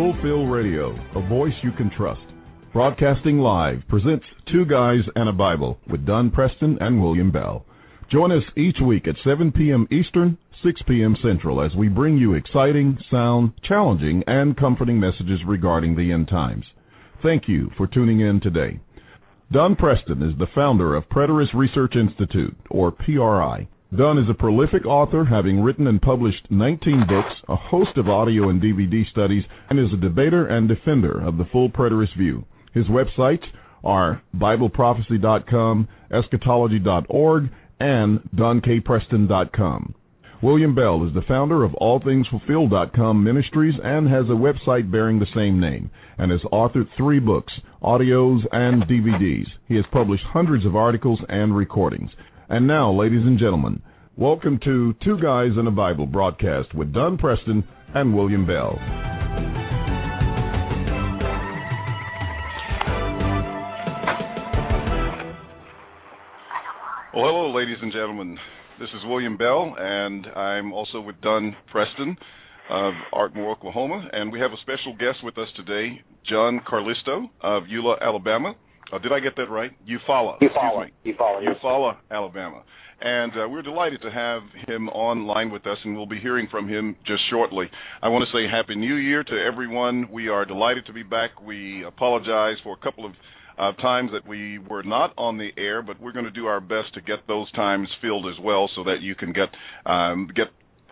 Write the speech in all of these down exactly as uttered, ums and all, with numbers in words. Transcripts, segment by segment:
Fulfill Radio, a voice you can trust. Broadcasting live presents Two Guys and a Bible with Don Preston and William Bell. Join us each week at seven p.m. Eastern, six p.m. Central as we bring you exciting, sound, challenging, and comforting messages regarding the end times. Thank you for tuning in today. Don Preston is the founder of Preterist Research Institute, or P R I. Don is a prolific author, having written and published nineteen books, a host of audio and D V D studies, and is a debater and defender of the full preterist view. His websites are Bible Prophecy dot com, Eschatology dot org, and Don K Preston dot com. William Bell is the founder of All Things Fulfill dot com Ministries and has a website bearing the same name, and has authored three books, audios, and D V Ds. He has published hundreds of articles and recordings. And now, ladies and gentlemen, welcome to Two Guys and a Bible broadcast with Don Preston and William Bell. Well, hello, ladies and gentlemen. This is William Bell, and I'm also with Don Preston of Ardmore, Oklahoma, and we have a special guest with us today, John Carlisto of Eufaula, Alabama. Uh, did I get that right? Eufaula. Eufaula. Eufaula. Eufaula, Alabama. And uh, we're delighted to have him online with us, and we'll be hearing from him just shortly. I want to say Happy New Year to everyone. We are delighted to be back. We apologize for a couple of uh, times that we were not on the air, but we're going to do our best to get those times filled as well so that you can get um, get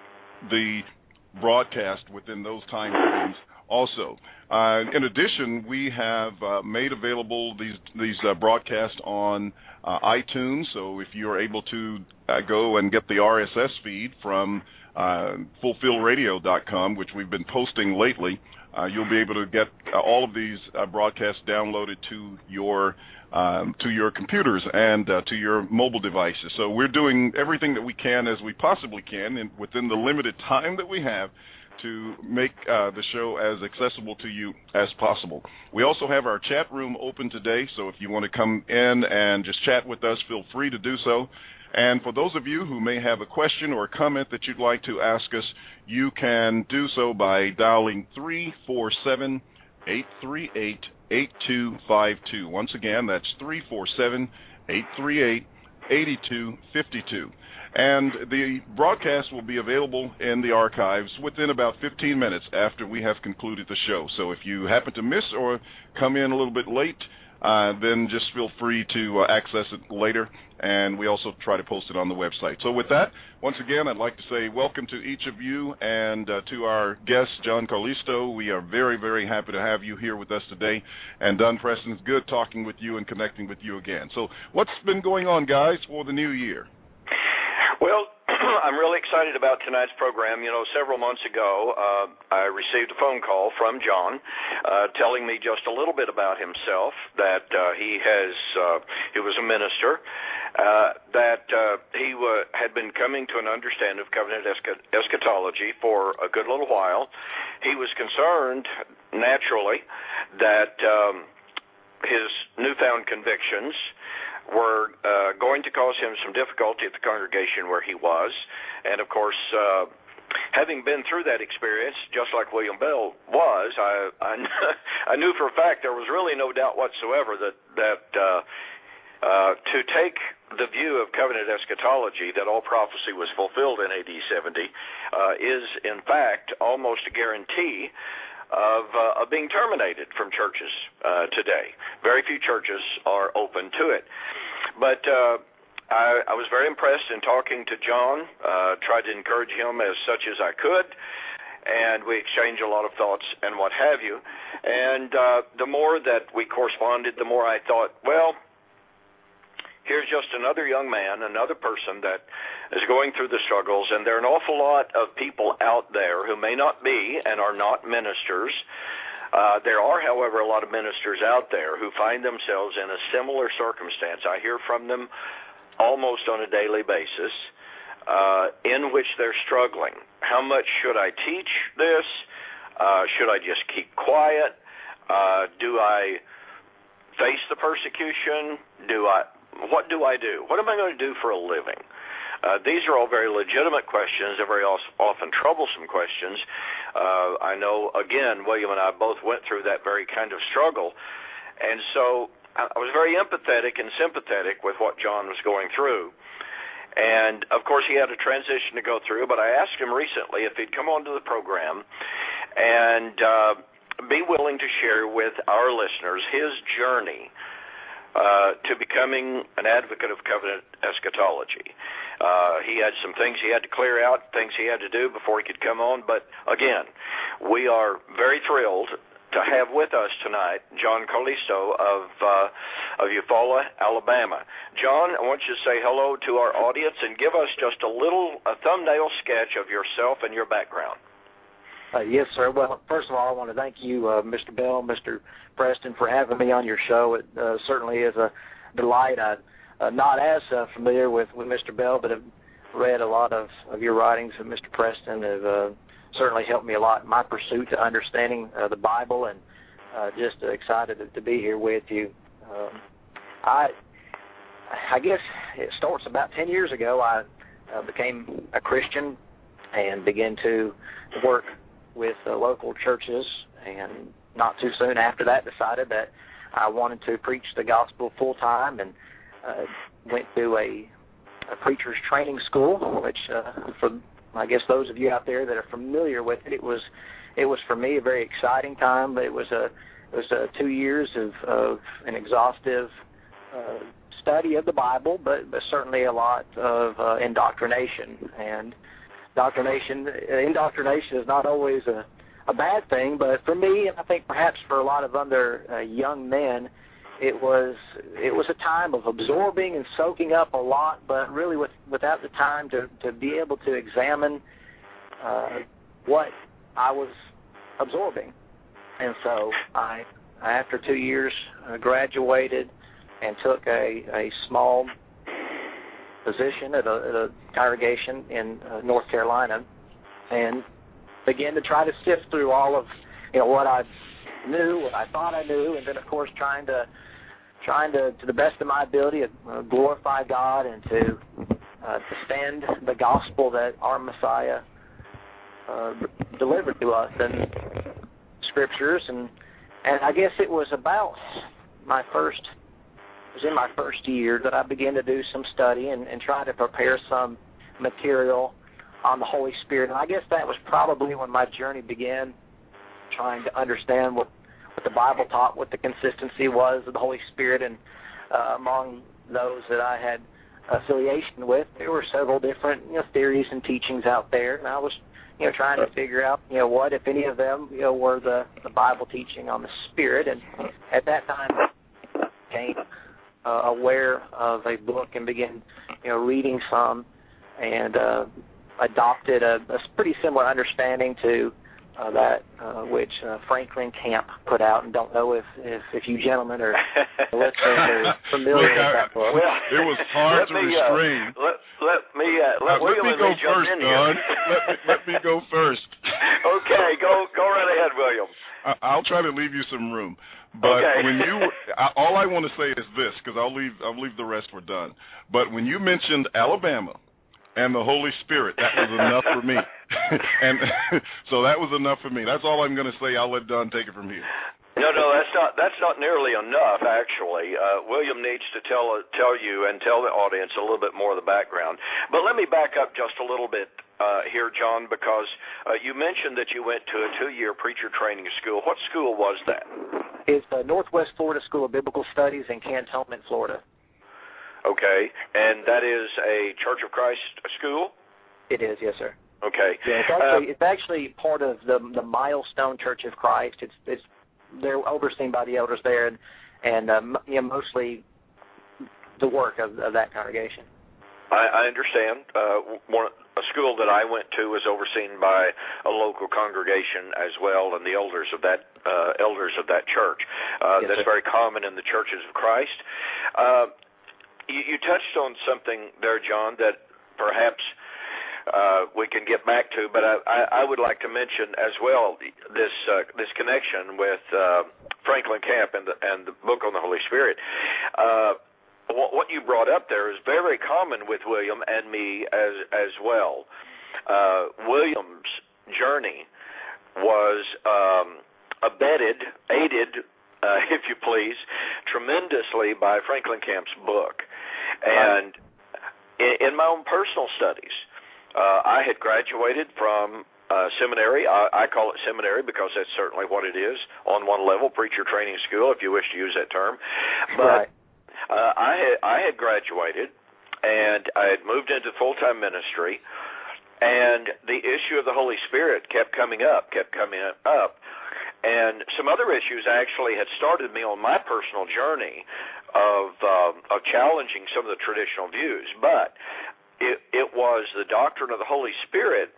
the broadcast within those time frames also. Uh, in addition, we have uh, made available these these uh, broadcasts on uh, iTunes, so if you're able to uh, go and get the R S S feed from uh, Fulfill Radio dot com, which we've been posting lately, uh, you'll be able to get uh, all of these uh, broadcasts downloaded to your um, to your computers and uh, to your mobile devices. So we're doing everything that we can as we possibly can in, within the limited time that we have to make uh, the show as accessible to you as possible. We also have our chat room open today, so if you want to come in and just chat with us, feel free to do so. And for those of you who may have a question or a comment that you'd like to ask us, you can do so by dialing three four seven, eight three eight, eight two five two. Once again, that's three four seven, eight three eight, eight two five two. And the broadcast will be available in the archives within about fifteen minutes after we have concluded the show. So if you happen to miss or come in a little bit late, uh, then just feel free to uh, access it later. And we also try to post it on the website. So with that, once again, I'd like to say welcome to each of you and uh, to our guest, John Carlisto. We are very, very happy to have you here with us today. And Don Preston, it's good talking with you and connecting with you again. So what's been going on, guys, for the new year? Well, I'm really excited about tonight's program. You know, several months ago, uh, I received a phone call from John uh, telling me just a little bit about himself, that uh, he has, uh, he was a minister, uh, that uh, he w- had been coming to an understanding of covenant esch- eschatology for a good little while. He was concerned, naturally, that um, his newfound convictions were uh, going to cause him some difficulty at the congregation where he was. And, of course, uh, having been through that experience, just like William Bell was, I, I, I knew for a fact there was really no doubt whatsoever that, that uh, uh, to take the view of covenant eschatology, that all prophecy was fulfilled in A D seventy, uh, is, in fact, almost a guarantee Of, uh, of being terminated from churches uh, today. Very few churches are open to it. But uh, I, I was very impressed in talking to John, uh, tried to encourage him as such as I could, and we exchanged a lot of thoughts and what have you. And uh, the more that we corresponded, the more I thought, well, here's just another young man, another person that is going through the struggles, and there are an awful lot of people out there who may not be and are not ministers. Uh, there are, however, a lot of ministers out there who find themselves in a similar circumstance. I hear from them almost on a daily basis, uh, in which they're struggling. How much should I teach this? Uh, should I just keep quiet? Uh, do I face the persecution? Do I... What do I do? What am I going to do for a living? Uh, these are all very legitimate questions. They're very often troublesome questions. Uh, I know, again, William and I both went through that very kind of struggle. And so I was very empathetic and sympathetic with what John was going through. And, of course, he had a transition to go through, but I asked him recently if he'd come onto the program and uh, be willing to share with our listeners his journey uh, to becoming an advocate of covenant eschatology. Uh, he had some things he had to clear out, things he had to do before he could come on. But, again, we are very thrilled to have with us tonight John Calisto of uh, of Eufaula, Alabama. John, I want you to say hello to our audience and give us just a little a thumbnail sketch of yourself and your background. Uh, yes, sir. Well, first of all, I want to thank you, uh, Mister Bell, Mister Preston, for having me on your show. It uh, certainly is a delight. I'm uh, not as uh, familiar with, with Mister Bell, but I've read a lot of, of your writings, and Mister Preston have uh, certainly helped me a lot in my pursuit to understanding uh, the Bible, and uh, just uh, excited to, to be here with you. Um, I I guess it starts about ten years ago. I uh, became a Christian and began to work with uh, local churches, and not too soon after that decided that I wanted to preach the gospel full-time, and uh, went to a, a preacher's training school, which uh, for I guess those of you out there that are familiar with it, it was it was for me a very exciting time. But it was a it was a two years of, of an exhaustive uh, study of the Bible, but, but certainly a lot of uh, indoctrination. And indoctrination indoctrination is not always a, a bad thing, but for me, and I think perhaps for a lot of other uh, young men, it was it was a time of absorbing and soaking up a lot, but really with, without the time to, to be able to examine uh, what I was absorbing. And so I, after two years, uh, graduated and took a, a small position at a, at a congregation in uh, North Carolina, and began to try to sift through all of you know what I knew, what I thought I knew, and then of course trying to trying to, to the best of my ability, to uh, glorify God and to uh, defend the gospel that our Messiah uh, delivered to us in scriptures. And and I guess it was about my first, it was in my first year that I began to do some study and, and try to prepare some material on the Holy Spirit. And I guess that was probably when my journey began, trying to understand what what the Bible taught, what the consistency was of the Holy Spirit. And uh, among those that I had affiliation with, there were several different you know, theories and teachings out there, and I was you know trying to figure out you know what, if any of them, you know were the, the Bible teaching on the Spirit. And at that time, I became uh, aware of a book and began you know reading some, and uh, adopted a, a pretty similar understanding to Uh, that uh, which uh, Franklin Camp put out, and don't know if, if, if you gentlemen are listeners are familiar Look, with I, that book. Well, it was hard to me, restrain. Uh, let, let me uh, let, uh, let me go first, Don. let, me, let me go first. Okay, go go right ahead, William. I, I'll try to leave you some room. But okay. when you, I, all I want to say is this, because I'll leave I'll leave the rest for Don. But when you mentioned Alabama and the Holy Spirit, that was enough for me. And so that was enough for me. That's all I'm going to say. I'll let Don take it from here. No, no, that's not that's not nearly enough. Actually, uh, William needs to tell tell you and tell the audience a little bit more of the background. But let me back up just a little bit uh, here, John, because uh, you mentioned that you went to a two-year preacher training school. What school was that? It's the Northwest Florida School of Biblical Studies in Cantonment, Florida. Okay, and that is a Church of Christ school? It is, yes, sir. Okay. Yeah, it's actually, uh, it's actually part of the the Milestone Church of Christ. It's it's they're overseen by the elders there, and and um, you know, mostly the work of, of that congregation. I, I understand. Uh, one, a school that I went to was overseen by a local congregation as well, and the elders of that uh, elders of that church. Uh, yes, that's sir. very common in the churches of Christ. Uh, you, you touched on something there, John, that perhaps Uh, we can get back to, but I, I, I would like to mention as well this uh, this connection with uh, Franklin Camp and the, and the book on the Holy Spirit. Uh, what, what what you brought up there is very common with William and me as as well. Uh, William's journey was um, abetted, aided, uh, if you please, tremendously by Franklin Camp's book. And in, in my own personal studies, uh, I had graduated from uh, seminary. I, I call it seminary because that's certainly what it is on one level, preacher training school, if you wish to use that term. But right. uh, I had, I had graduated, and I had moved into full-time ministry. And the issue of the Holy Spirit kept coming up, kept coming up. And some other issues actually had started me on my personal journey of um, of challenging some of the traditional views. But it, it was the doctrine of the Holy Spirit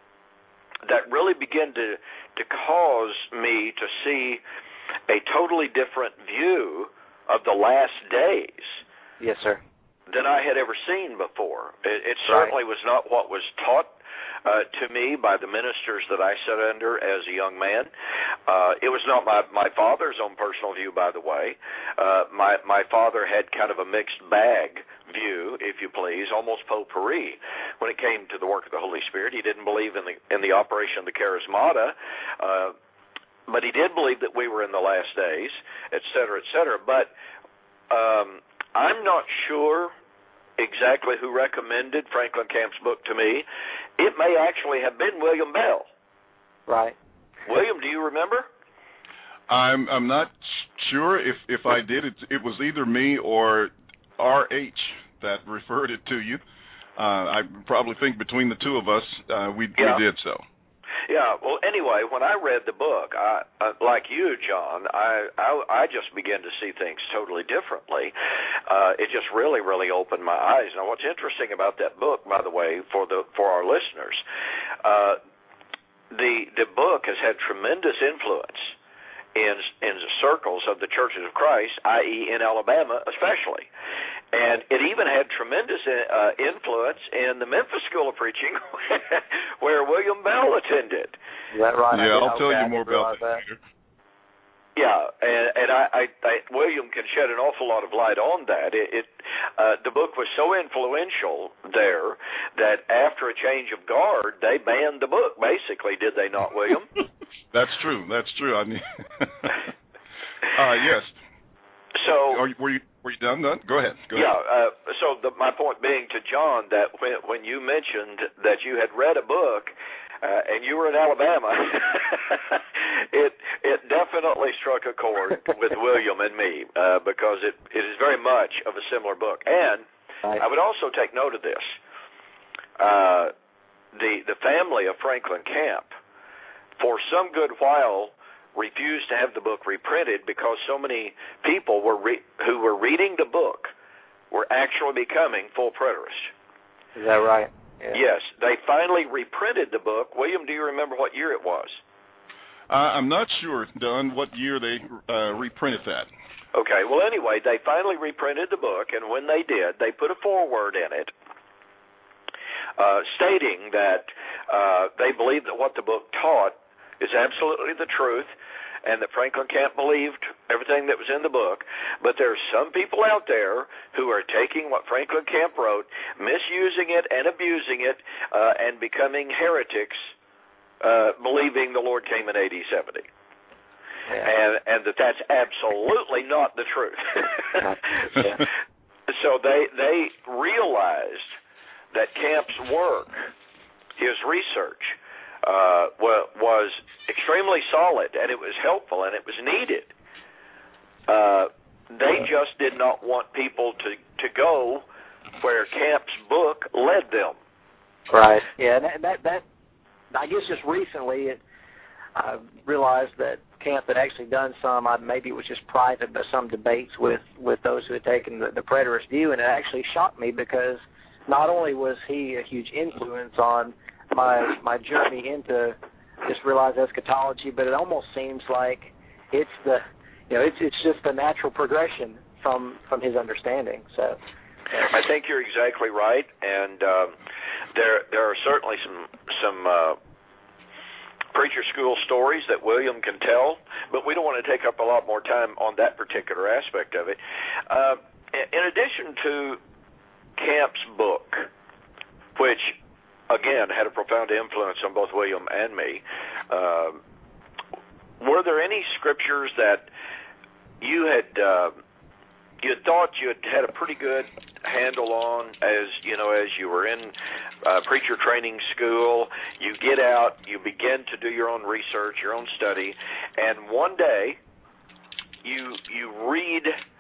that really began to, to cause me to see a totally different view of the last days. Yes, sir. Than I had ever seen before. It, it certainly right. was not what was taught uh, to me by the ministers that I sat under as a young man. Uh, it was not my, my father's own personal view, by the way. Uh, my, my father had kind of a mixed bag view, if you please, almost potpourri when it came to the work of the Holy Spirit. He didn't believe in the, in the operation of the charismata, uh, but he did believe that we were in the last days, et cetera, et cetera. But um, I'm not sure exactly who recommended Franklin Camp's book to me. It may actually have been William Bell. Right. William, do you remember? I'm I'm not sure if if I did. It it was either me or R H that referred it to you. Uh, I probably think between the two of us, uh, we yeah. we did so. Yeah, well, anyway, when I read the book, I, uh, like you, John, I, I I just began to see things totally differently. Uh, it just really, really opened my eyes. Now, what's interesting about that book, by the way, for the for our listeners, uh, the the book has had tremendous influence in in the circles of the Churches of Christ, that is, in Alabama, especially. And it even had tremendous uh, influence in the Memphis School of Preaching, where William Bell attended. Is that right? Yeah, I'll okay, tell you more about that later. Yeah, and, and I, I, I, William can shed an awful lot of light on that. It, it uh, the book was so influential there that after a change of guard, they banned the book. Basically, did they not, William? That's true. That's true. I mean, uh, yes. So, Are you, were you were you done? Done? Go ahead. Go yeah. ahead. Uh, so the, my point being to John that when, when you mentioned that you had read a book uh, and you were in Alabama, it it definitely struck a chord with William and me uh, because it, it is very much of a similar book. And right. I would also take note of this: uh, the the family of Franklin Camp, for some good while, refused to have the book reprinted because so many people were re- who were reading the book were actually becoming full preterists. Is that right? Yeah. Yes. They finally reprinted the book. William, do you remember what year it was? Uh, I'm not sure, Don, what year they uh, reprinted that. Okay. Well, anyway, they finally reprinted the book, and when they did, they put a foreword in it uh, stating that uh, they believed that what the book taught is absolutely the truth, and that Franklin Camp believed everything that was in the book. But there are some people out there who are taking what Franklin Camp wrote, misusing it and abusing it, uh, and becoming heretics, uh, believing the Lord came in A D seventy. Yeah. And, and that that's absolutely not the truth. Yeah. So they, they realized that Camp's work, his research, Uh, was extremely solid, and it was helpful, and it was needed. Uh, they just did not want people to, to go where Camp's book led them. Right. Yeah, that, that, that I guess just recently it, I realized that Camp had actually done some, uh, maybe it was just private, but some debates with, with those who had taken the, the preterist view, and it actually shocked me because not only was he a huge influence on my my journey into just realized eschatology, but it almost seems like it's the you know it's it's just the natural progression from from his understanding. So I think you're exactly right, and um, there there are certainly some some uh, preacher school stories that William can tell, but we don't want to take up a lot more time on that particular aspect of it. Uh, in addition to Camp's book, which, again, had a profound influence on both William and me, uh, were there any scriptures that you had uh, you had thought you had had a pretty good handle on as, you know, as you were in uh, preacher training school? You get out, you begin to do your own research, your own study, and one day you you read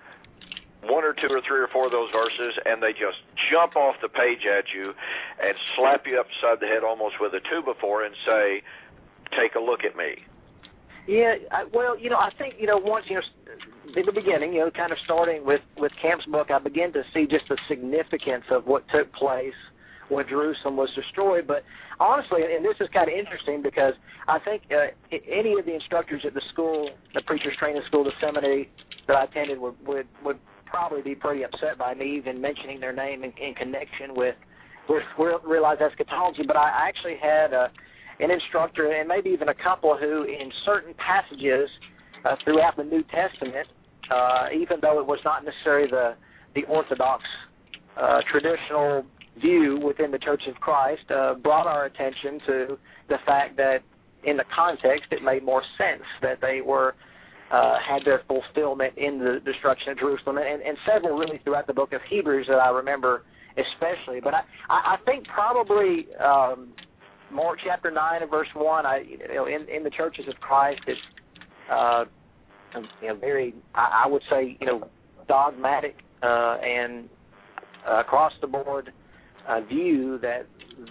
one or two or three or four of those verses, and they just jump off the page at you and slap you upside the head almost with a two-by-four and say, take a look at me. Yeah, I, well, you know, I think, you know, once, you know, in the beginning, you know, kind of starting with, with Camp's book, I began to see just the significance of what took place when Jerusalem was destroyed. But honestly, and this is kind of interesting because I think uh, any of the instructors at the school, the preacher's training school, the seminary that I attended would, would, would probably be pretty upset by me even mentioning their name in, in connection with, with realized eschatology. But I actually had a, an instructor and maybe even a couple who in certain passages uh, throughout the New Testament, uh, even though it was not necessarily the, the orthodox uh, traditional view within the Church of Christ, uh, brought our attention to the fact that in the context it made more sense that they were uh, had their fulfillment in the destruction of Jerusalem, and, and several really throughout the book of Hebrews that I remember especially. But I, I think probably um, Mark chapter nine and verse one, I, you know, in, in the churches of Christ, it's uh, you know, very, I, I would say, you know, dogmatic uh, and uh, across the board uh, view that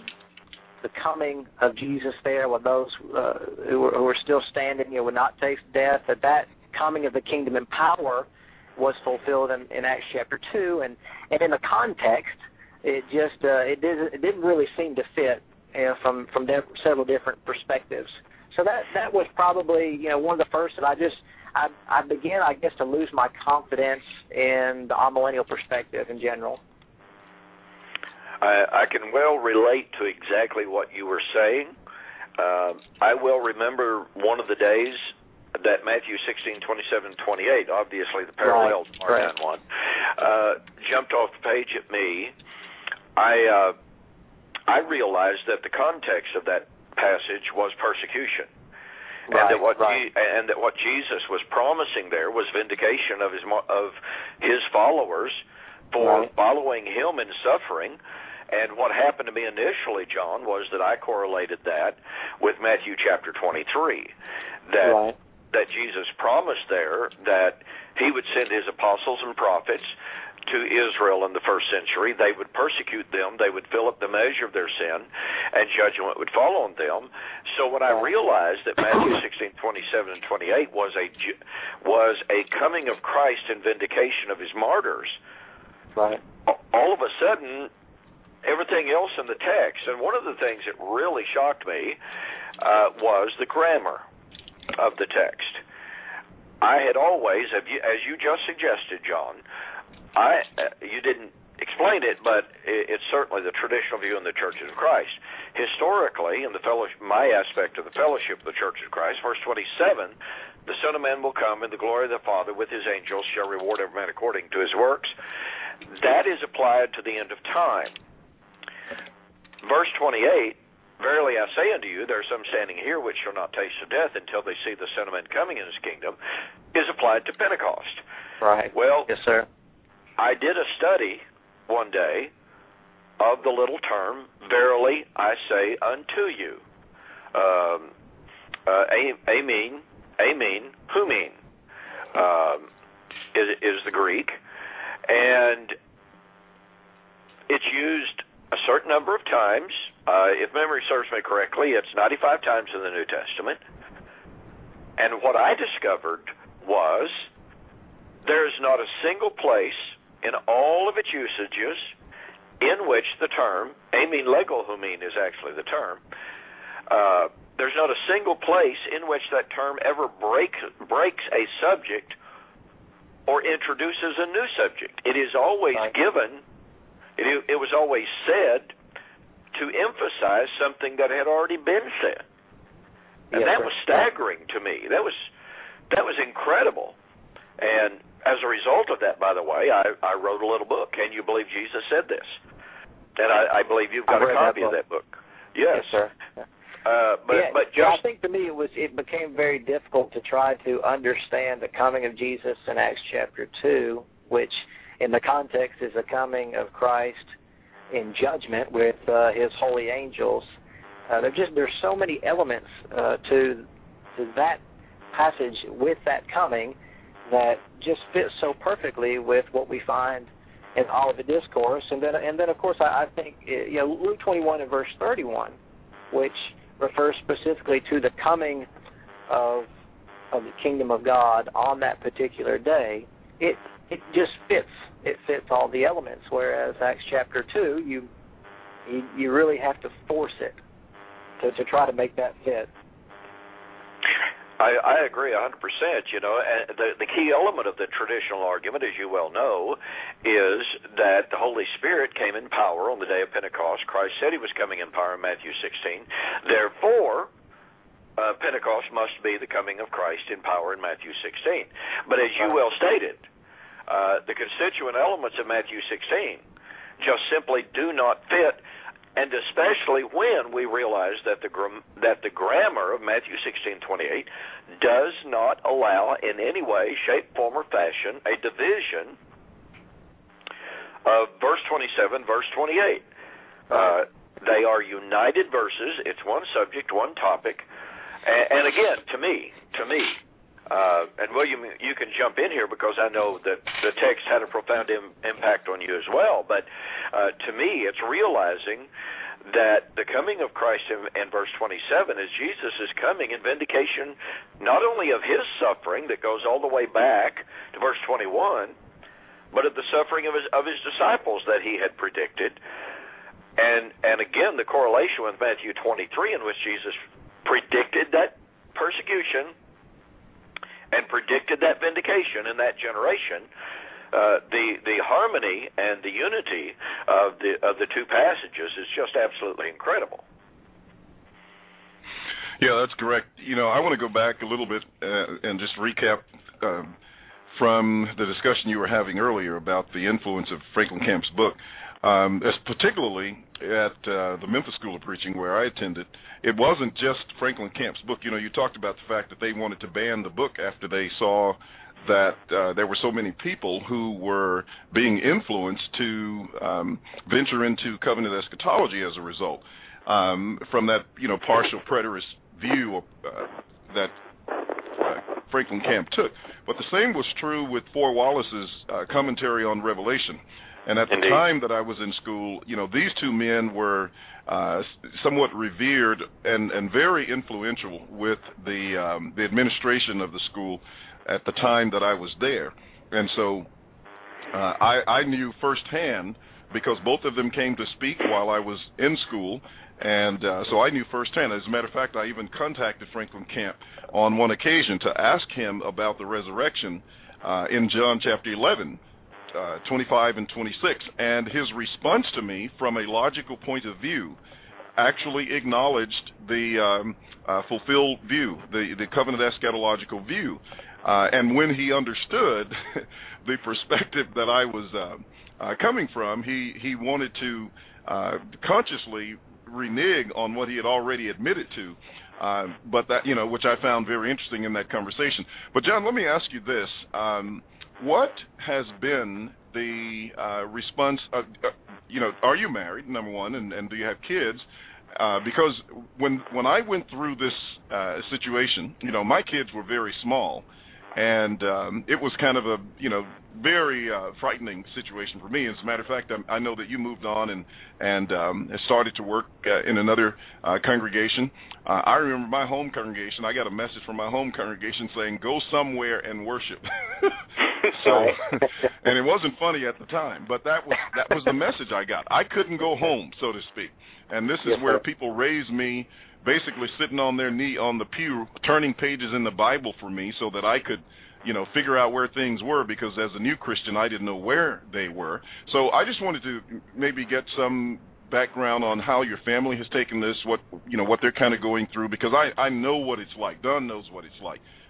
the coming of Jesus there with those uh, who, were, who were still standing, you know, would not taste death, that that coming of the kingdom in power was fulfilled in, in Acts chapter two, and, and in the context, it just uh, it didn't it didn't really seem to fit, you know, from from de- several different perspectives. So that that was probably, you know, one of the first that I just I I began, I guess, to lose my confidence in the amillennial perspective in general. I, I can well relate to exactly what you were saying. Uh, I will remember one of the days that Matthew sixteen, twenty-seven, twenty-eight, obviously the parallel to Mark nine one, uh, jumped off the page at me. I uh, I realized that the context of that passage was persecution, right, and that what right. Je- and that what Jesus was promising there was vindication of his of his followers for right. following him in suffering. And what happened to me initially, John, was that I correlated that with Matthew chapter twenty-three, that right. that Jesus promised there that he would send his apostles and prophets to Israel in the first century. They would persecute them. They would fill up the measure of their sin, and judgment would fall on them. So when I realized that Matthew sixteen, twenty-seven, and twenty-eight was a was a coming of Christ and vindication of his martyrs, right. all of a sudden, everything else in the text, and one of the things that really shocked me uh, was the grammar of the text. I had always, as you just suggested, John, I uh, you didn't explain it, but it's certainly the traditional view in the Churches of Christ. Historically, in the fellowship, my aspect of the fellowship of the Churches of Christ, verse twenty-seven, the Son of Man will come in the glory of the Father with his angels, shall reward every man according to his works. That is applied to the end of time. Verse twenty-eight, verily I say unto you, there are some standing here which shall not taste of death until they see the Son of Man coming in his kingdom, is applied to Pentecost. Right. Well, yes, sir. I did a study one day of the little term, verily I say unto you. Um, uh, amen, amen, humin um, is, is the Greek, and it's used a certain number of times. Uh, if memory serves me correctly, it's ninety-five times in the New Testament. And what I discovered was there is not a single place in all of its usages in which the term, amen lego humin is actually the term, uh, there's not a single place in which that term ever breaks, breaks a subject or introduces a new subject. It is always right. given It, it was always said to emphasize something that had already been said, and yes, that sir. was staggering to me. That was that was incredible. And as a result of that, by the way, I, I wrote a little book, Can You Believe Jesus Said This? And I, I believe you've got a copy that of that book. Yes, yes sir. Uh, but yeah, but just yeah, I think to me it was it became very difficult to try to understand the coming of Jesus in Acts chapter two, which in the context is the coming of Christ in judgment with uh, his holy angels. Uh, there just there's so many elements uh, to to that passage with that coming that just fits so perfectly with what we find in Olivet Discourse, and then and then of course I, I think you know Luke twenty-one and verse thirty-one, which refers specifically to the coming of of the kingdom of God on that particular day. It it just fits. It fits all the elements. Whereas Acts chapter two, you you, you really have to force it to, to try to make that fit. I, I agree one hundred percent. You know, and the, the key element of the traditional argument, as you well know, is that the Holy Spirit came in power on the day of Pentecost. Christ said he was coming in power in Matthew sixteen. Therefore, uh, Pentecost must be the coming of Christ in power in Matthew sixteen. But as you well stated, uh, the constituent elements of Matthew sixteen just simply do not fit. And especially when we realize that the that the grammar of Matthew sixteen twenty-eight does not allow in any way, shape, form, or fashion a division of verse twenty-seven, verse twenty-eight. Uh, they are united verses. It's one subject, one topic. And, and again, to me, to me, uh, and William, you can jump in here because I know that the text had a profound im- impact on you as well. But uh, to me, it's realizing that the coming of Christ in, in verse twenty-seven is Jesus is coming in vindication not only of his suffering that goes all the way back to verse twenty-one, but of the suffering of his, of his disciples that he had predicted. And, and again, the correlation with Matthew twenty-three in which Jesus predicted that persecution and predicted that vindication in that generation, uh, the the harmony and the unity of the of the two passages is just absolutely incredible. Yeah, that's correct. You know, I want to go back a little bit uh, and just recap uh, from the discussion you were having earlier about the influence of Franklin Camp's book. Um, as particularly at uh, the Memphis School of Preaching where I attended, it wasn't just Franklin Camp's book. You know, you talked about the fact that they wanted to ban the book after they saw that uh, there were so many people who were being influenced to um, venture into covenant eschatology as a result um, from that, you know, partial preterist view uh, that uh, Franklin Camp took. But the same was true with Fort Wallace's uh, commentary on Revelation. And at the Indeed. time that I was in school, you know, these two men were uh, somewhat revered and, and very influential with the um, the administration of the school at the time that I was there. And so uh, I, I knew firsthand, because both of them came to speak while I was in school, and uh, so I knew firsthand. As a matter of fact, I even contacted Franklin Camp on one occasion to ask him about the resurrection uh, in John chapter eleven. Uh, twenty-five and twenty-six, and his response to me from a logical point of view actually acknowledged the um, uh, fulfilled view, the, the covenant eschatological view. Uh, and when he understood the perspective that I was uh, uh, coming from, he, he wanted to uh, consciously renege on what he had already admitted to. Uh, but that, you know, which I found very interesting in that conversation. But John, let me ask you this. Um, What has been the uh, response, of, uh, you know, are you married, number one, and, and do you have kids? Uh, because when when I went through this uh, situation, you know, my kids were very small, and um, it was kind of a, you know, very uh, frightening situation for me. As a matter of fact, I, I know that you moved on and, and um, started to work uh, in another uh, congregation. Uh, I remember my home congregation, I got a message from my home congregation saying, go somewhere and worship. So, and it wasn't funny at the time, but that was that was the message I got. I couldn't go home, so to speak. And this is yes, where sir. people raised me, basically sitting on their knee on the pew, turning pages in the Bible for me so that I could, you know, figure out where things were, because as a new Christian, I didn't know where they were. So I just wanted to maybe get some background on how your family has taken this, what, you know, what they're kind of going through, because I, I know what it's like. Don knows what it's like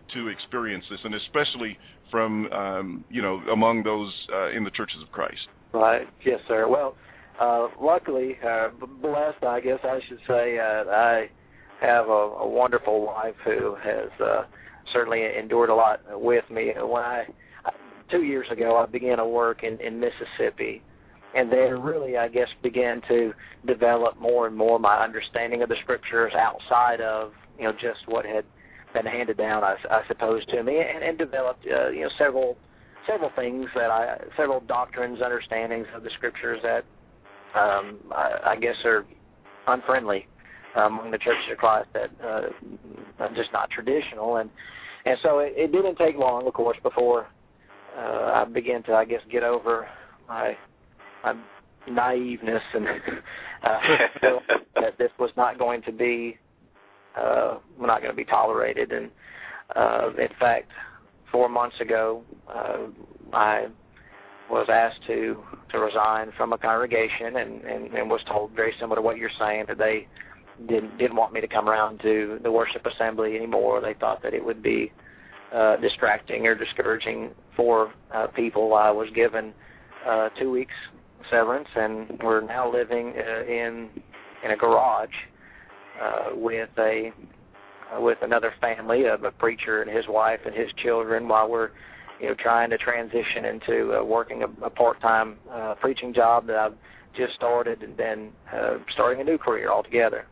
to experience this, and especially from, um, you know, among those uh, in the churches of Christ. Right. Yes, sir. Well, uh, luckily, uh, blessed, I guess I should say, uh, I have a, a wonderful wife who has uh, certainly endured a lot with me. When I, two years ago, I began to work in, in Mississippi, and then really, I guess, began to develop more and more my understanding of the Scriptures outside of, you know, just what had been handed down, I, I suppose, to me, and, and developed, uh, you know, several several things that I, several doctrines, understandings of the Scriptures that um, I, I guess are unfriendly um, among the churches of Christ, that uh, are just not traditional, and and so it, it didn't take long, of course, before uh, I began to, I guess, get over my my naiveness and uh, feel that this was not going to be uh, not going to be tolerated, and uh, in fact, four months ago, uh, I was asked to, to resign from a congregation, and, and, and was told, very similar to what you're saying, that they didn't didn't want me to come around to the worship assembly anymore. They thought that it would be uh, distracting or discouraging for uh, people. I was given uh, two weeks severance, and we're now living uh, in in a garage uh, with a uh, with another family, of a preacher and his wife and his children, while we're you know trying to transition into uh, working a, a part-time uh, preaching job that I've just started, and then uh, starting a new career altogether.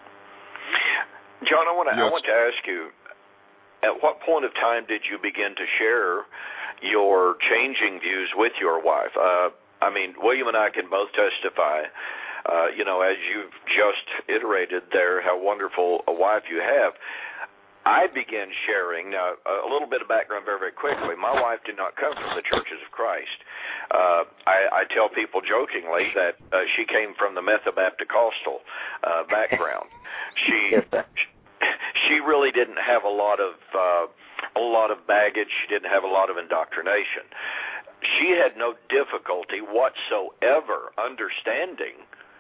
John, I want to yes. I want to ask you, at what point of time did you begin to share your changing views with your wife? Uh, I mean, William and I can both testify, uh, you know, as you've just iterated there, how wonderful a wife you have. I began sharing, uh, a little bit of background very, very quickly. My wife did not come from the Churches of Christ. Uh, I, I tell people jokingly that uh, she came from the Methodapticostal uh, background. She she really didn't have a lot of uh, a lot of baggage. She didn't have a lot of indoctrination. She had no difficulty whatsoever understanding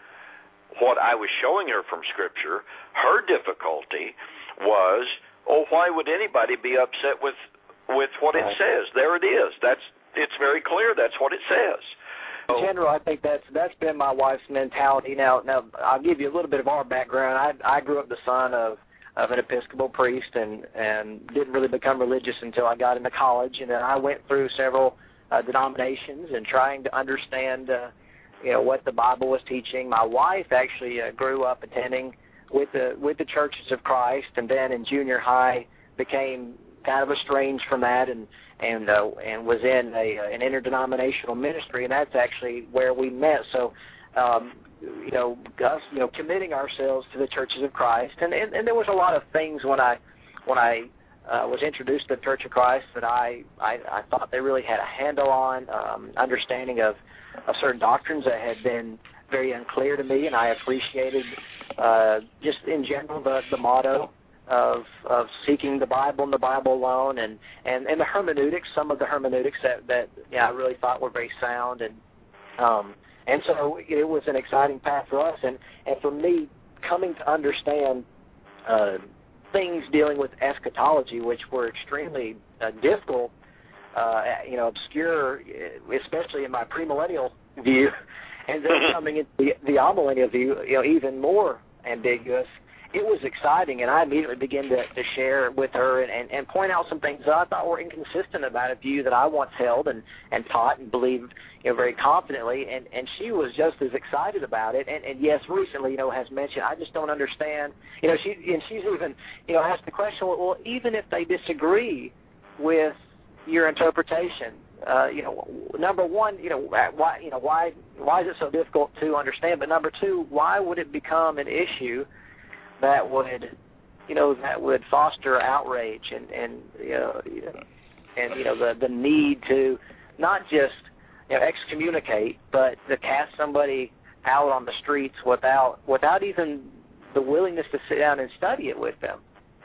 what I was showing her from Scripture. Her difficulty was, oh, why would anybody be upset with with what it says? There it is. That's it's very clear. That's what it says. In general, I think that's that's been my wife's mentality. Now, now I'll give you a little bit of our background. I I grew up the son of of an Episcopal priest, and and didn't really become religious until I got into college, and then I went through several uh, denominations and trying to understand, uh, you know, what the Bible was teaching. My wife actually uh, grew up attending with the with the Churches of Christ, and then in junior high became kind of estranged from that, and and uh, and was in a an interdenominational ministry, and that's actually where we met. So, um, you know, us, you know, committing ourselves to the Churches of Christ, and and, and there was a lot of things when I when I uh, was introduced to the Church of Christ that I, I I thought they really had a handle on, um, understanding of of certain doctrines that had been very unclear to me, and I appreciated uh, just in general the the motto of of seeking the Bible and the Bible alone, and, and, and the hermeneutics, some of the hermeneutics that, that yeah, I really thought were very sound, and um, and so it was an exciting path for us, and, and for me coming to understand uh, things dealing with eschatology, which were extremely uh, difficult, uh, you know, obscure, especially in my premillennial view, and then coming into the, the amillennial view, you know, even more ambiguous. It was exciting, and I immediately began to, to share with her and, and, and point out some things that I thought were inconsistent about a view that I once held and, and taught and believed, you know, very confidently, and, and she was just as excited about it. And, and yes, recently, you know, has mentioned, I just don't understand. You know, she and she's even, you know, asked the question, well, well even if they disagree with your interpretation, uh, you know, number one, you know, why, you know, why, why is it so difficult to understand? But number two, why would it become an issue that would, you know, that would foster outrage and, and you know, and you know the the need to not just, you know, excommunicate, but to cast somebody out on the streets without without even the willingness to sit down and study it with them.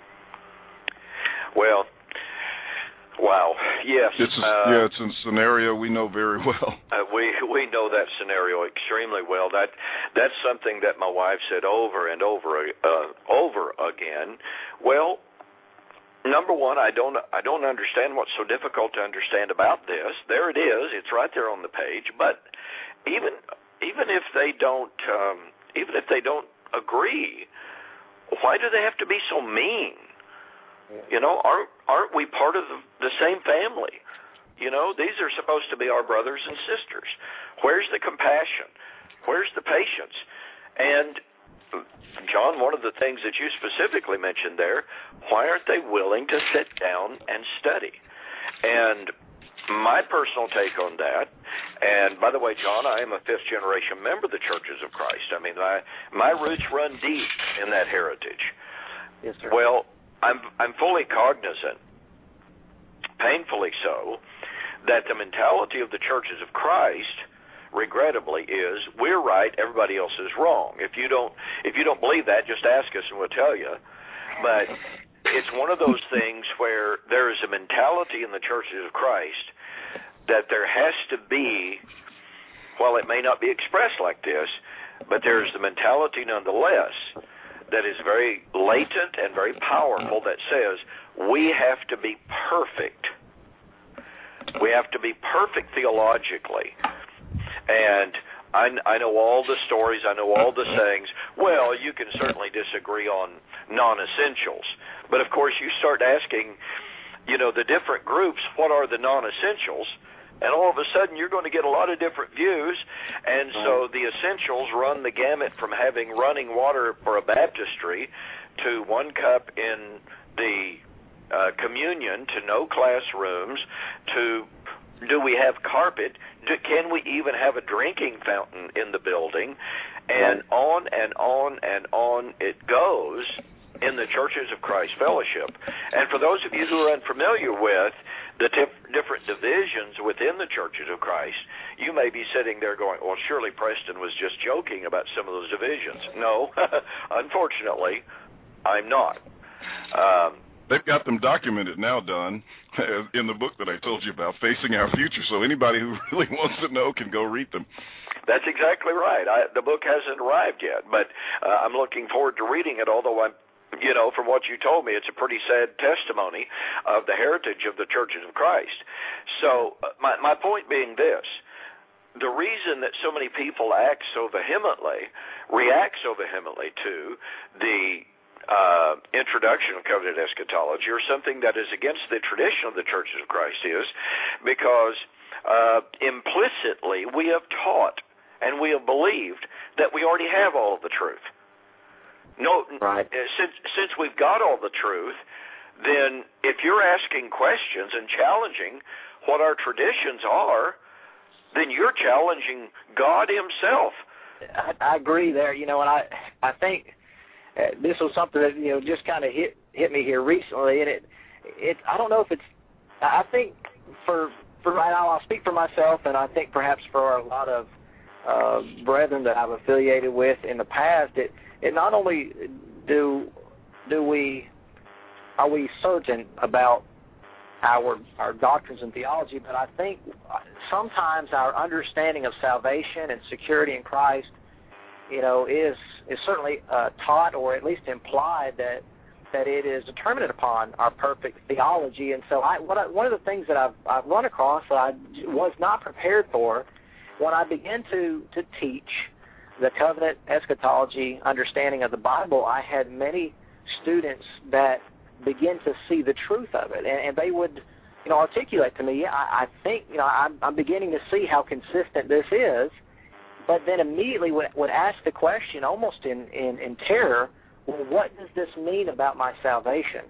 Well, wow, yes. It's a, uh, yeah, it's a scenario we know very well. Uh, we we know that scenario extremely well. That that's something that my wife said over and over uh, over again. Well, number one, I don't I don't understand what's so difficult to understand about this. There it is. It's right there on the page. But even even if they don't um, even if they don't agree, why do they have to be so mean? You know, aren't aren't we part of the, the same family? You know, these are supposed to be our brothers and sisters. Where's the compassion? Where's the patience? And, John, one of the things that you specifically mentioned there, why aren't they willing to sit down and study? And my personal take on that, and by the way, John, I am a fifth-generation member of the Churches of Christ. I mean, my, my roots run deep in that heritage. Yes, sir. Well, I'm I'm fully cognizant, painfully so, that the mentality of the Churches of Christ, regrettably, is we're right, everybody else is wrong. If you don't, if you don't believe that, just ask us and we'll tell you. But it's one of those things where there is a mentality in the Churches of Christ that there has to be, while it may not be expressed like this, but there is the mentality nonetheless that is very latent and very powerful that says we have to be perfect. We have to be perfect theologically. And I, I know all the stories, I know all the sayings. Well, you can certainly disagree on non-essentials. But, of course, you start asking, you know, the different groups, what are the non-essentials? And all of a sudden you're going to get a lot of different views. And so the essentials run the gamut from having running water for a baptistry to one cup in the Uh, communion, to no classrooms, to do we have carpet, do, can we even have a drinking fountain in the building, and on and on and on it goes in the Churches of Christ Fellowship. And for those of you who are unfamiliar with the tif- different divisions within the Churches of Christ, you may be sitting there going, well, surely Preston was just joking about some of those divisions. No, unfortunately, I'm not. Um, They've got them documented now, Don, in the book that I told you about, Facing Our Future, so anybody who really wants to know can go read them. That's exactly right. I, the book hasn't arrived yet, but uh, I'm looking forward to reading it, although I'm, you know, from what you told me, it's a pretty sad testimony of the heritage of the Churches of Christ. So uh, my, my point being this, the reason that so many people act so vehemently, react so vehemently to the Uh, introduction of covenant eschatology, or something that is against the tradition of the Churches of Christ, is because uh, implicitly we have taught and we have believed that we already have all of the truth. No, right. since since we've got all the truth, then if you're asking questions and challenging what our traditions are, then you're challenging God Himself. I, I agree there. You know, and I I think. Uh, this was something that, you know, just kind of hit hit me here recently, and it it I don't know if it's I think for for right now I'll speak for myself, and I think perhaps for a lot of uh, brethren that I've affiliated with in the past, it it not only do do we are we certain about our our doctrines and theology, but I think sometimes our understanding of salvation and security in Christ, you know, is is certainly uh, taught, or at least implied, that that it is determined upon our perfect theology. And so I, what I, one of the things that I've, I've run across that I was not prepared for when I began to, to teach the covenant eschatology understanding of the Bible, I had many students that begin to see the truth of it, and, and they would, you know, articulate to me, yeah, I, I think, you know, I'm, I'm beginning to see how consistent this is. But then immediately would, would ask the question, almost in, in, in terror, well, what does this mean about my salvation?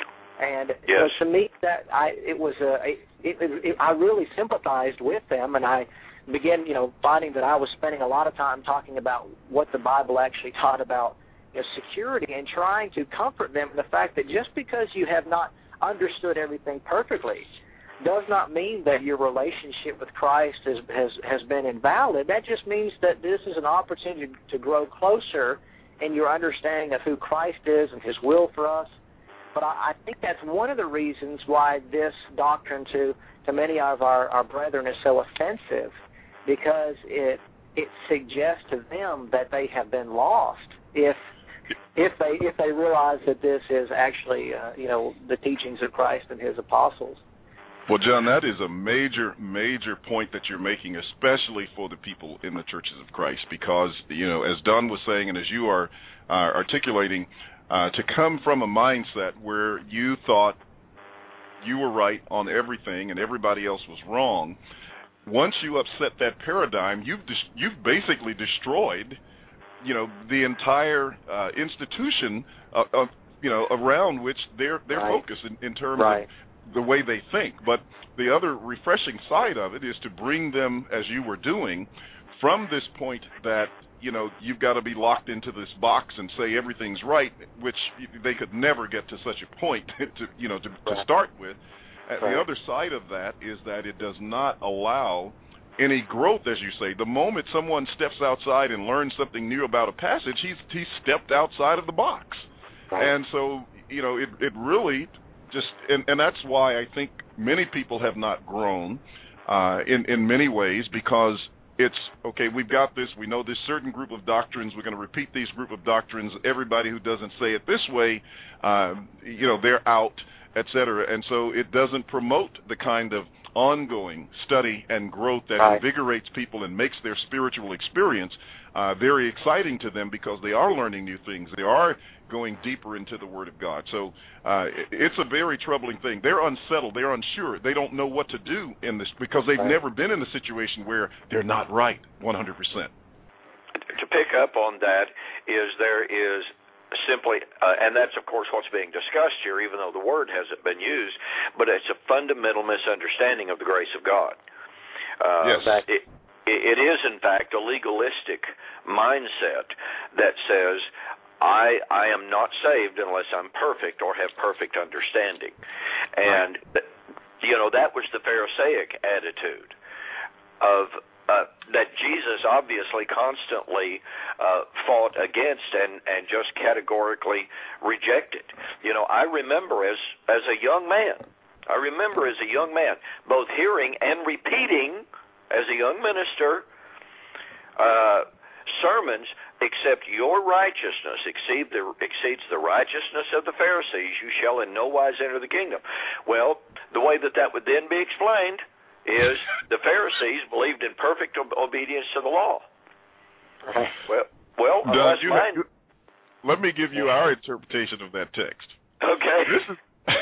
And yes. you know, to me, that I it was a it, it, it, I really sympathized with them, and I began, you know, finding that I was spending a lot of time talking about what the Bible actually taught about, you know, security, and trying to comfort them in the fact that just because you have not understood everything perfectly does not mean that your relationship with Christ has, has has been invalid. That just means that this is an opportunity to grow closer in your understanding of who Christ is and His will for us. But I, I think that's one of the reasons why this doctrine to, to many of our, our brethren is so offensive, because it it suggests to them that they have been lost if if they if they realize that this is actually uh, you know the teachings of Christ and His apostles. Well, John, that is a major, major point that you're making, especially for the people in the churches of Christ, because, you know, as Don was saying and as you are uh, articulating, uh, to come from a mindset where you thought you were right on everything and everybody else was wrong, once you upset that paradigm, you've dis- you've basically destroyed, you know, the entire uh, institution, uh, of, you know, around which they're they're right. focused in, in terms right. of the way they think. But the other refreshing side of it is to bring them, as you were doing, from this point that, you know, you've got to be locked into this box and say everything's right, which they could never get to such a point to, you know, to, to start with. Right. The other side of that is that it does not allow any growth, as you say. The moment someone steps outside and learns something new about a passage, he's he's stepped outside of the box. Right. And so, you know, it, it really just, and, and that's why I think many people have not grown uh, in, in many ways, because it's, okay, we've got this, we know this certain group of doctrines, we're going to repeat these group of doctrines, everybody who doesn't say it this way, uh, you know, they're out, et cetera. And so it doesn't promote the kind of ongoing study and growth that right. invigorates people and makes their spiritual experience uh, very exciting to them, because they are learning new things. They are going deeper into the Word of God. So uh, it's a very troubling thing. They're unsettled. They're unsure. They don't know what to do in this, because they've right. never been in a situation where they're not right one hundred percent. To pick up on that is there is simply, uh, and that's, of course, what's being discussed here, even though the word hasn't been used, but it's a fundamental misunderstanding of the grace of God. Uh, yes. It, it is, in fact, a legalistic mindset that says, I, I am not saved unless I'm perfect or have perfect understanding. And, right. you know, that was the Pharisaic attitude of uh, that Jesus obviously constantly uh, fought against and, and just categorically rejected. You know, I remember as, as a young man, I remember as a young man, both hearing and repeating as a young minister uh, sermons, except your righteousness exceed the, exceeds the righteousness of the Pharisees, you shall in no wise enter the kingdom. Well, the way that that would then be explained is the Pharisees believed in perfect ob- obedience to the law. Well, well unless you mine... have, let me give you our interpretation of that text. Okay. This is,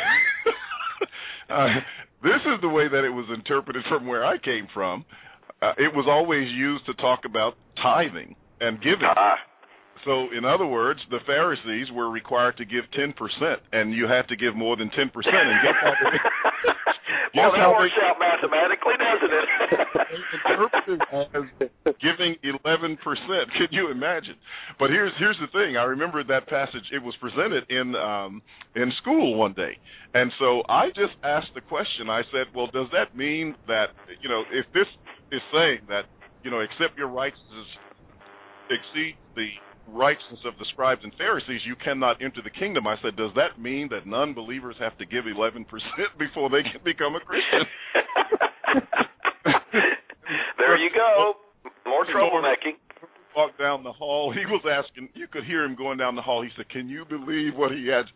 uh, this is the way that it was interpreted from where I came from. Uh, it was always used to talk about tithing and giving. Ah. So, in other words, the Pharisees were required to give ten percent, and you had to give more than ten percent. And guess how they, well, guess that how works they, out mathematically, doesn't it? interpreted as giving eleven percent. Could you imagine? But here's here's the thing. I remember that passage. It was presented in um, in school one day, and so I just asked the question. I said, "Well, does that mean that, you know, if this is saying that, you know, except your righteousness exceed the righteousness of the scribes and Pharisees, you cannot enter the kingdom?" I said, does that mean that non-believers have to give eleven percent before they can become a Christian? There you go. More troublemaking. Walked down the hall. He was asking, you could hear him going down the hall. He said, can you believe what he had?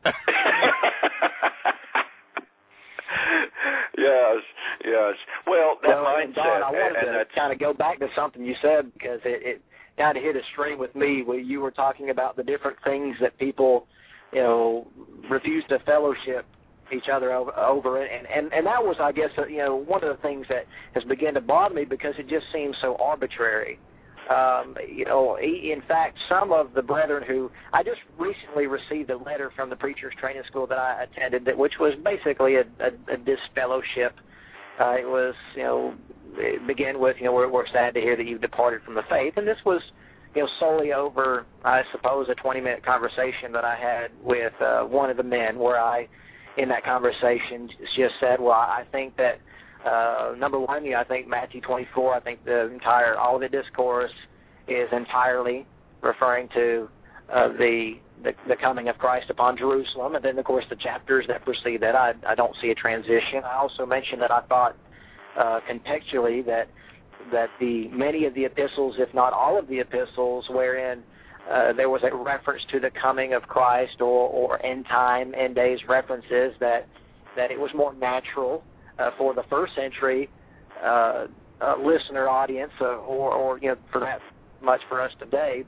Yes, yes. Well, that well, mindset. Don, I wanted and to kind of go back to something you said, because it, it kind of hit a string with me where you were talking about the different things that people, you know, refuse to fellowship each other over, over and, and, and that was, I guess, you know, one of the things that has begun to bother me, because it just seems so arbitrary. Um, you know, in fact, some of the brethren who, I just recently received a letter from the preacher's training school that I attended, that which was basically a, a, a disfellowship. Uh, it was, you know, it began with, you know, we're, we're sad to hear that you've departed from the faith. And this was, you know, solely over, I suppose, a twenty-minute conversation that I had with uh, one of the men, where I, in that conversation, just said, well, I think that, uh, number one, you know, I think Matthew twenty-four, I think the entire Olivet Discourse is entirely referring to uh, the, the the coming of Christ upon Jerusalem. And then, of course, the chapters that precede that, I, I don't see a transition. I also mentioned that I thought uh, contextually that that the many of the epistles, if not all of the epistles, wherein uh, there was a reference to the coming of Christ or, or end time, end days references, that that it was more natural uh, for the first century uh, uh, listener audience, uh, or, or you know, for that much for us today,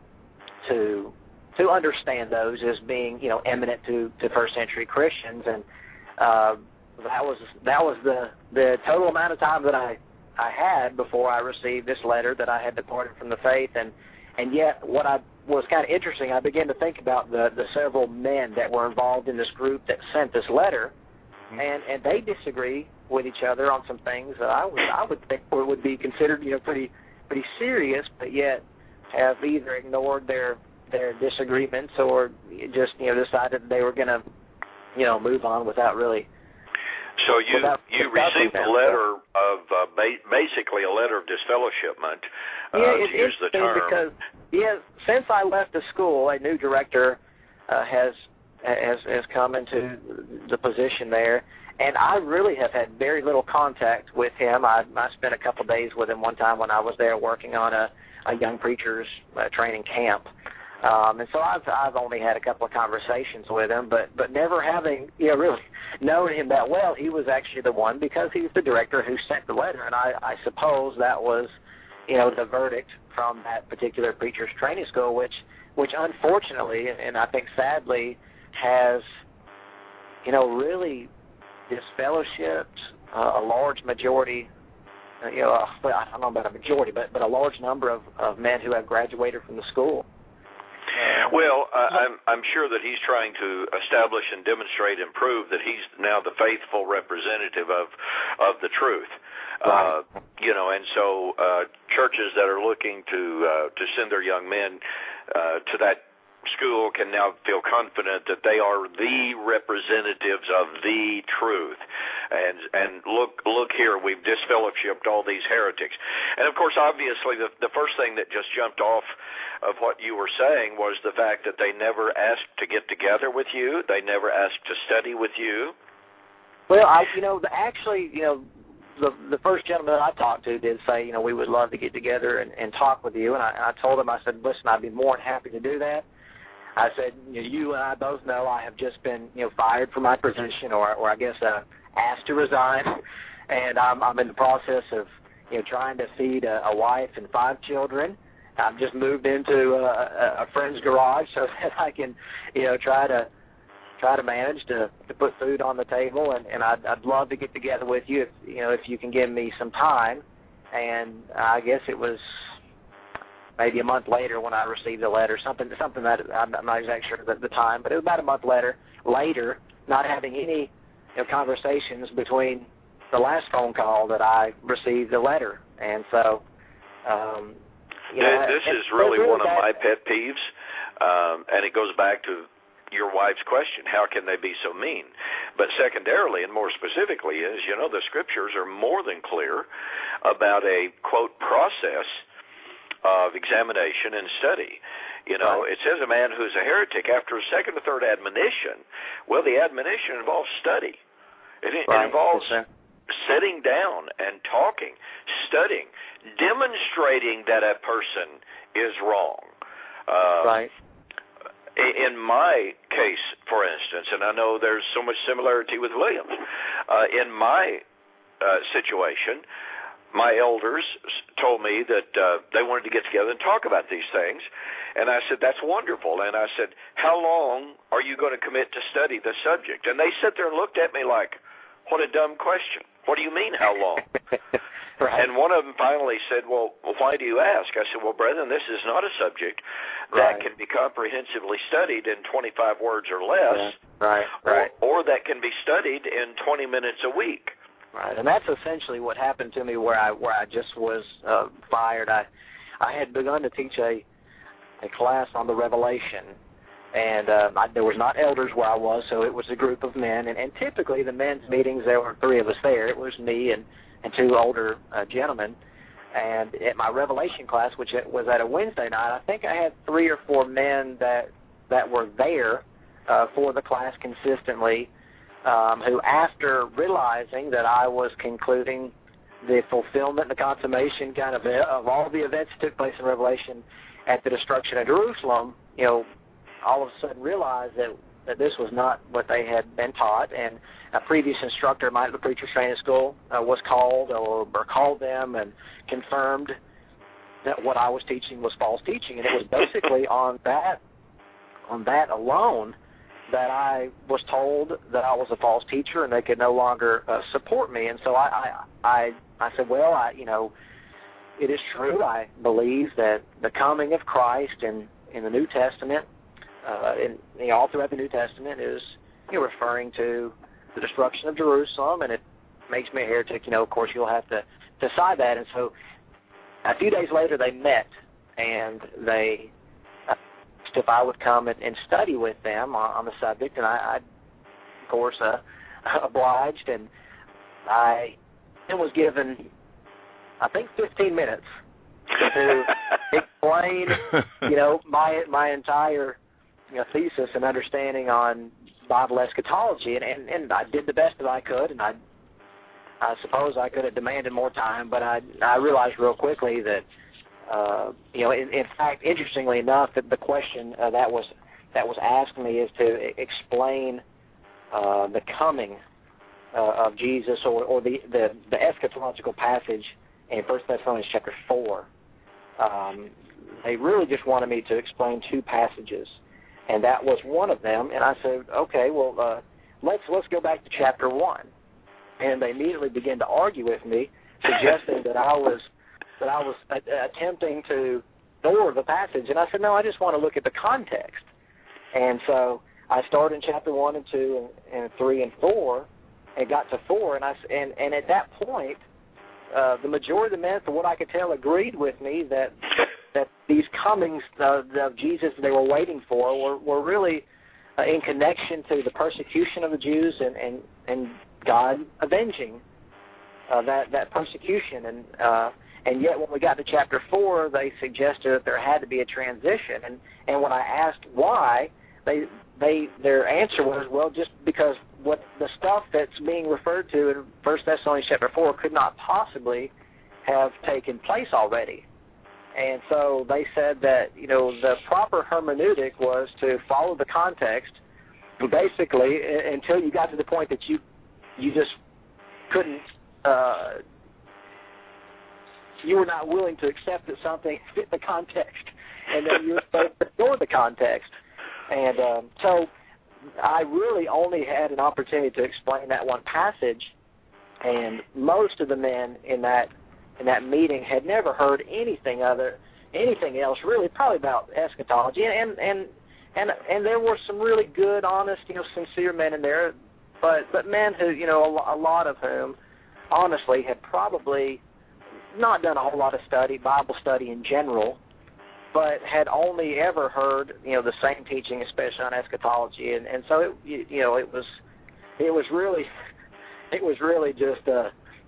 to to understand those as being, you know, eminent to, to first century Christians. And uh, that was that was the the total amount of time that I I had before I received this letter that I had departed from the faith. And and yet what I was kind of interesting, I began to think about the the several men that were involved in this group that sent this letter, and and they disagree with each other on some things that I would I would think would be considered, you know, pretty pretty serious, but yet have either ignored their their disagreements or just, you know, decided they were going to, you know, move on without really. So you you received a letter of uh, ba- basically a letter of disfellowshipment, uh, yeah, to use the term. Because yeah, since I left the school, a new director uh, has has has come into the position there, and I really have had very little contact with him. I I spent a couple of days with him one time when I was there working on a, a young preachers uh, training camp. Um, and so I've I've only had a couple of conversations with him, but but never having, you know, really known him that well. He was actually the one, because he's the director, who sent the letter, and I, I suppose that was, you know, the verdict from that particular preacher's training school, which which unfortunately, and I think sadly, has, you know, really disfellowshipped uh, a large majority. Uh, you know, well, I don't know about a majority, but but a large number of, of men who have graduated from the school. Well, uh, I'm I'm sure that he's trying to establish and demonstrate and prove that he's now the faithful representative of of the truth. Right. Uh, you know, and so uh, churches that are looking to uh, to send their young men uh, to that school can now feel confident that they are the representatives of the truth. And and look look here, we've disfellowshipped all these heretics. And of course, obviously, the the first thing that just jumped off of what you were saying was the fact that they never asked to get together with you. They never asked to study with you. Well, I you know the, actually you know the the first gentleman that I talked to did say, you know, we would love to get together and, and talk with you. And I, I told him, I said, listen, I'd be more than happy to do that. I said, you know, you and I both know I have just been, you know, fired from my position, or, or I guess uh, asked to resign, and I'm, I'm in the process of, you know, trying to feed a, a wife and five children. I've just moved into a, a friend's garage so that I can, you know, try to try to manage to, to put food on the table, and, and I'd, I'd love to get together with you, if, you know, if you can give me some time. And I guess it was maybe a month later when I received a letter, something something that I'm not exactly sure at the time, but it was about a month later, later, not having any, you know, conversations between the last phone call that I received the letter. And so, um, you know, this it, is really, really one bad. of my pet peeves, um, and it goes back to your wife's question, how can they be so mean? But secondarily, and more specifically, is, you know, the scriptures are more than clear about a, quote, process of examination and study. You know, right. It says a man who's a heretic, after a second or third admonition, well, the admonition involves study. It, it right. involves yes, sitting down and talking, studying, demonstrating that a person is wrong. Uh, right. In my case, for instance, and I know there's so much similarity with Williams, uh, in my uh, situation, my elders told me that uh, they wanted to get together and talk about these things, and I said, that's wonderful. And I said, how long are you going to commit to study the subject? And they sat there and looked at me like, what a dumb question. What do you mean, how long? Right. And one of them finally said, well, why do you ask? I said, well, brethren, this is not a subject that right. can be comprehensively studied in twenty-five words or less, yeah. right, right. Or, or that can be studied in twenty minutes a week. Right, and that's essentially what happened to me where I where I just was uh, fired. I I had begun to teach a a class on the Revelation, and uh, I, there was not elders where I was, so it was a group of men. And, and typically the men's meetings, there were three of us there. It was me and, and two older uh, gentlemen. And at my Revelation class, which was at a Wednesday night, I think I had three or four men that that were there uh, for the class consistently, um, who, after realizing that I was concluding the fulfillment, the consummation kind of of all the events that took place in Revelation at the destruction of Jerusalem, you know, all of a sudden realized that, that this was not what they had been taught, and a previous instructor at my the preacher's training school uh, was called or, or called them and confirmed that what I was teaching was false teaching, and it was basically on that on that alone that I was told that I was a false teacher and they could no longer uh, support me. And so I, I I I said, well, I you know, it is true. I believe that the coming of Christ in, in the New Testament, uh, in you know, all throughout the New Testament, is you know, referring to the destruction of Jerusalem, and it makes me a heretic. You know, of course, you'll have to decide that. And so a few days later, they met, and they asked if I would come and, and study with them on, on the subject, and I, I of course, uh, obliged, and I was given, I think, fifteen minutes to explain, you know, my my entire you know, thesis and understanding on Bible eschatology, and, and, and I did the best that I could, and I I suppose I could have demanded more time, but I I realized real quickly that, uh, you know, in, in fact, interestingly enough, that the question uh, that was that was asked me is to explain uh, the coming uh, of Jesus, or, or the, the the eschatological passage in First Thessalonians chapter four. Um, they really just wanted me to explain two passages, and that was one of them. And I said, okay, well, uh, let's let's go back to chapter one. And they immediately began to argue with me, suggesting that I was that I was uh, attempting to ignore the passage. And I said, no, I just want to look at the context. And so I started in chapter one and two and, and three and four, and got to four. And I and and at that point, uh, the majority of the men, from what I could tell, agreed with me that that these comings of, of Jesus they were waiting for were were really uh, in connection to the persecution of the Jews and and and God avenging uh, that that persecution, and uh, and yet when we got to chapter four, they suggested that there had to be a transition, and, and when I asked why, they they their answer was, well, just because what the stuff that's being referred to in First Thessalonians chapter four could not possibly have taken place already, and so they said that you know the proper hermeneutic was to follow the context, basically until you got to the point that you you just couldn't, uh, you were not willing to accept that something fit the context, and then you were supposed to ignore the context. And um, so I really only had an opportunity to explain that one passage, and most of the men in that in that meeting had never heard anything other, anything else, really, probably about eschatology. And and and and there were some really good, honest, you know, sincere men in there. But but men who, you know, a, a lot of whom, honestly, had probably not done a whole lot of study, Bible study in general, but had only ever heard, you know, the same teaching, especially on eschatology. And, and so, it, you, you know, it was it was really, it was really just a...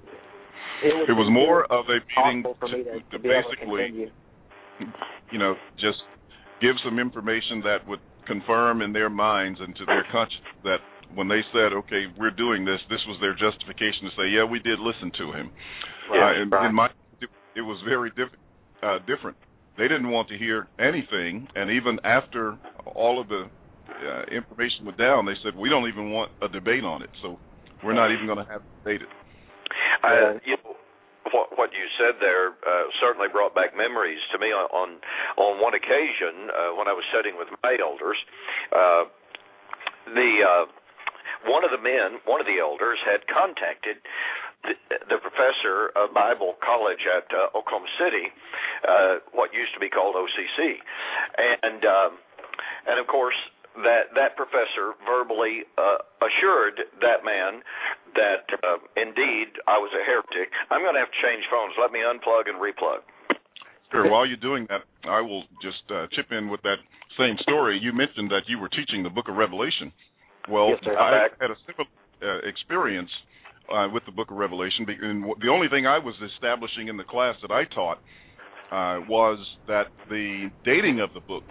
It was, it was more of a meeting for me to, to, to be basically, to you know, just give some information that would confirm in their minds and to their conscience that when they said, okay, we're doing this, this was their justification to say, yeah, we did listen to him. Yes, uh, and right. in my, it, it was very diff- uh, different. They didn't want to hear anything, and even after all of the uh, information went down, they said, we don't even want a debate on it, so we're not even going to have to debate it. Uh, you know, what, what you said there uh, certainly brought back memories to me on on, on one occasion uh, when I was sitting with my elders. Uh, the uh, one of the men, one of the elders, had contacted the, the professor of Bible College at uh, Oklahoma City, uh, what used to be called O C C, and um, and of course that that professor verbally uh, assured that man that uh, indeed I was a heretic. I'm going to have to change phones. Let me unplug and replug. Sure. While you're doing that, I will just uh, chip in with that same story. You mentioned that you were teaching the Book of Revelation. Well, yes, sir. I had a similar uh, experience uh, with the Book of Revelation. And the only thing I was establishing in the class that I taught uh, was that the dating of the book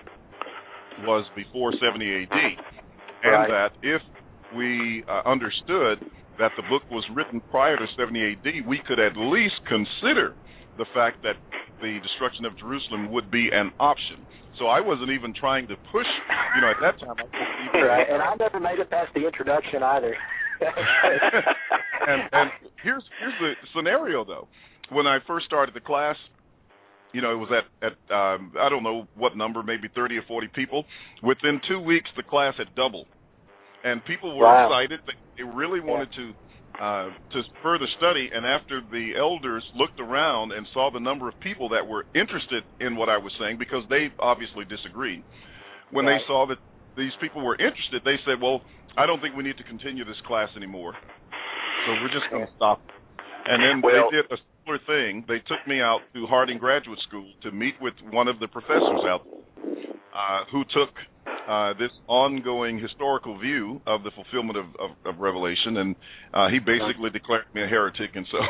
was before seventy A D, and right. that if we uh, understood that the book was written prior to seventy A D, we could at least consider the fact that the destruction of Jerusalem would be an option. So I wasn't even trying to push, you know, at that time. I wasn't even right, and I never made it past the introduction either. and, and here's here's the scenario, though. When I first started the class, you know, it was at, at um, I don't know what number, maybe thirty or forty people. Within two weeks, the class had doubled. And people were wow. excited. They really wanted yeah. to uh, to further study. And after the elders looked around and saw the number of people that were interested in what I was saying, because they obviously disagreed, when right. they saw that these people were interested, they said, well, I don't think we need to continue this class anymore. So we're just going to stop. And then well, they did a similar thing. They took me out to Harding Graduate School to meet with one of the professors out there uh, who took uh, this ongoing historical view of the fulfillment of, of, of Revelation, and uh, he basically declared me a heretic. And so,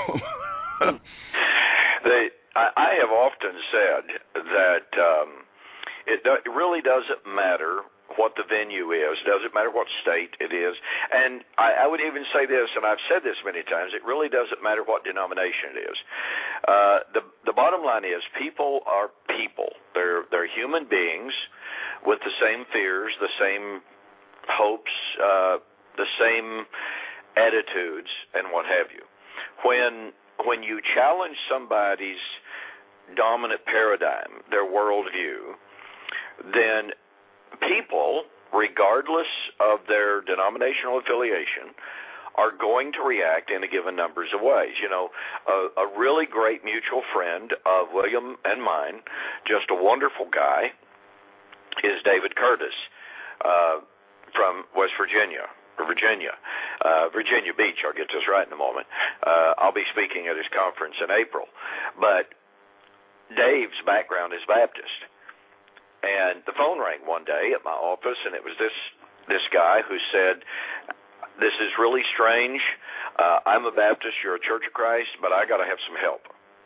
they, I, I have often said that um, it, do, it really doesn't matter what the venue is. It doesn't matter what state it is. And I, I would even say this, and I've said this many times, it really doesn't matter what denomination it is. Uh, the, the bottom line is people are people. They're, they're human beings with the same fears, the same hopes, uh, the same attitudes, and what have you. When, when you challenge somebody's dominant paradigm, their worldview, then people, regardless of their denominational affiliation, are going to react in a given numbers of ways. You know, a, a really great mutual friend of William and mine, just a wonderful guy, is David Curtis uh, from West Virginia, or Virginia, uh, Virginia Beach. I'll get this right in a moment. Uh, I'll be speaking at his conference in April. But Dave's background is Baptist. And the phone rang one day at my office, and it was this this guy who said, this is really strange. Uh, I'm a Baptist, you're a Church of Christ, but I got to have some help.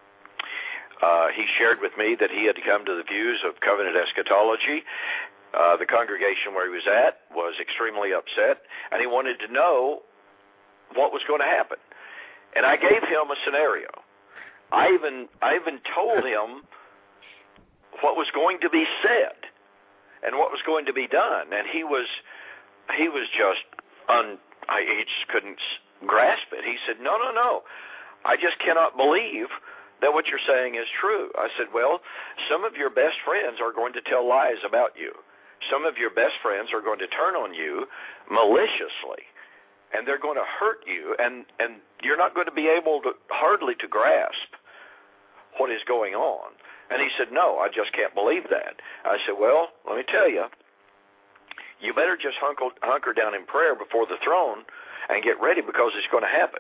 Uh, he shared with me that he had come to the views of covenant eschatology. Uh, the congregation where he was at was extremely upset, and he wanted to know what was going to happen. And I gave him a scenario. I even I even told him what was going to be said and what was going to be done, and he was he was just un I, he just couldn't grasp it. He said, "No, no, no, I just cannot believe that what you're saying is true." I said, "Well, some of your best friends are going to tell lies about you. Some of your best friends are going to turn on you maliciously, and they're going to hurt you, and and you're not going to be able to hardly to grasp what is going on." And he said, "No, I just can't believe that." I said, "Well, let me tell you, you better just hunker, hunker down in prayer before the throne and get ready, because it's going to happen."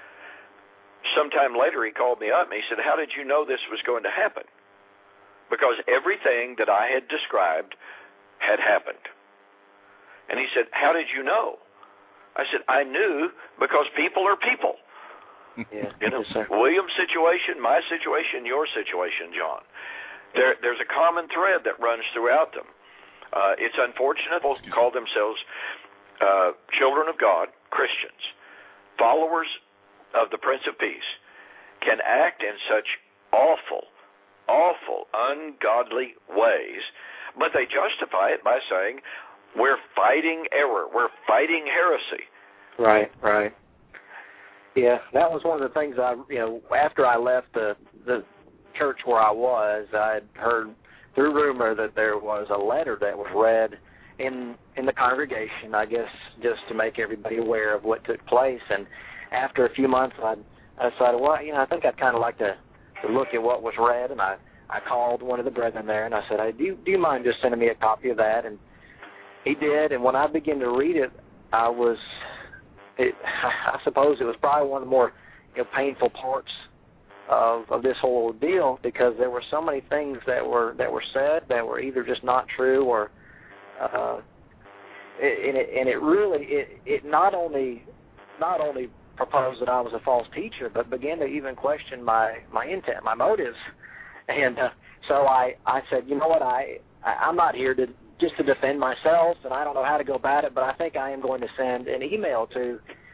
Sometime later, he called me up and he said, "How did you know this was going to happen?" Because everything that I had described had happened. And he said, "How did you know?" I said, "I knew because people are people." Yeah, you know, yes, William's situation, my situation, your situation, John. There, there's a common thread that runs throughout them. Uh, it's unfortunate both call themselves uh, children of God, Christians, followers of the Prince of Peace, can act in such awful, awful, ungodly ways, but they justify it by saying, we're fighting error, we're fighting heresy. Right, right. Yeah, that was one of the things I, you know, after I left the the church where I was, I had heard through rumor that there was a letter that was read in in the congregation, I guess, just to make everybody aware of what took place. And after a few months, I, I decided, well, you know, I think I'd kind of like to, to look at what was read, and I, I called one of the brethren there, and I said, hey, do you, do you mind just sending me a copy of that? And he did, and when I began to read it, I was, it, I suppose it was probably one of the more, you know, painful parts of, of this whole deal, because there were so many things that were that were said that were either just not true, or, uh, and it, and it really, it, it not only, not only proposed that I was a false teacher, but began to even question my, my intent, my motives. And uh, so I, I said, you know what, I, I, I'm not here to just to defend myself, and I don't know how to go about it, but I think I am going to send an email to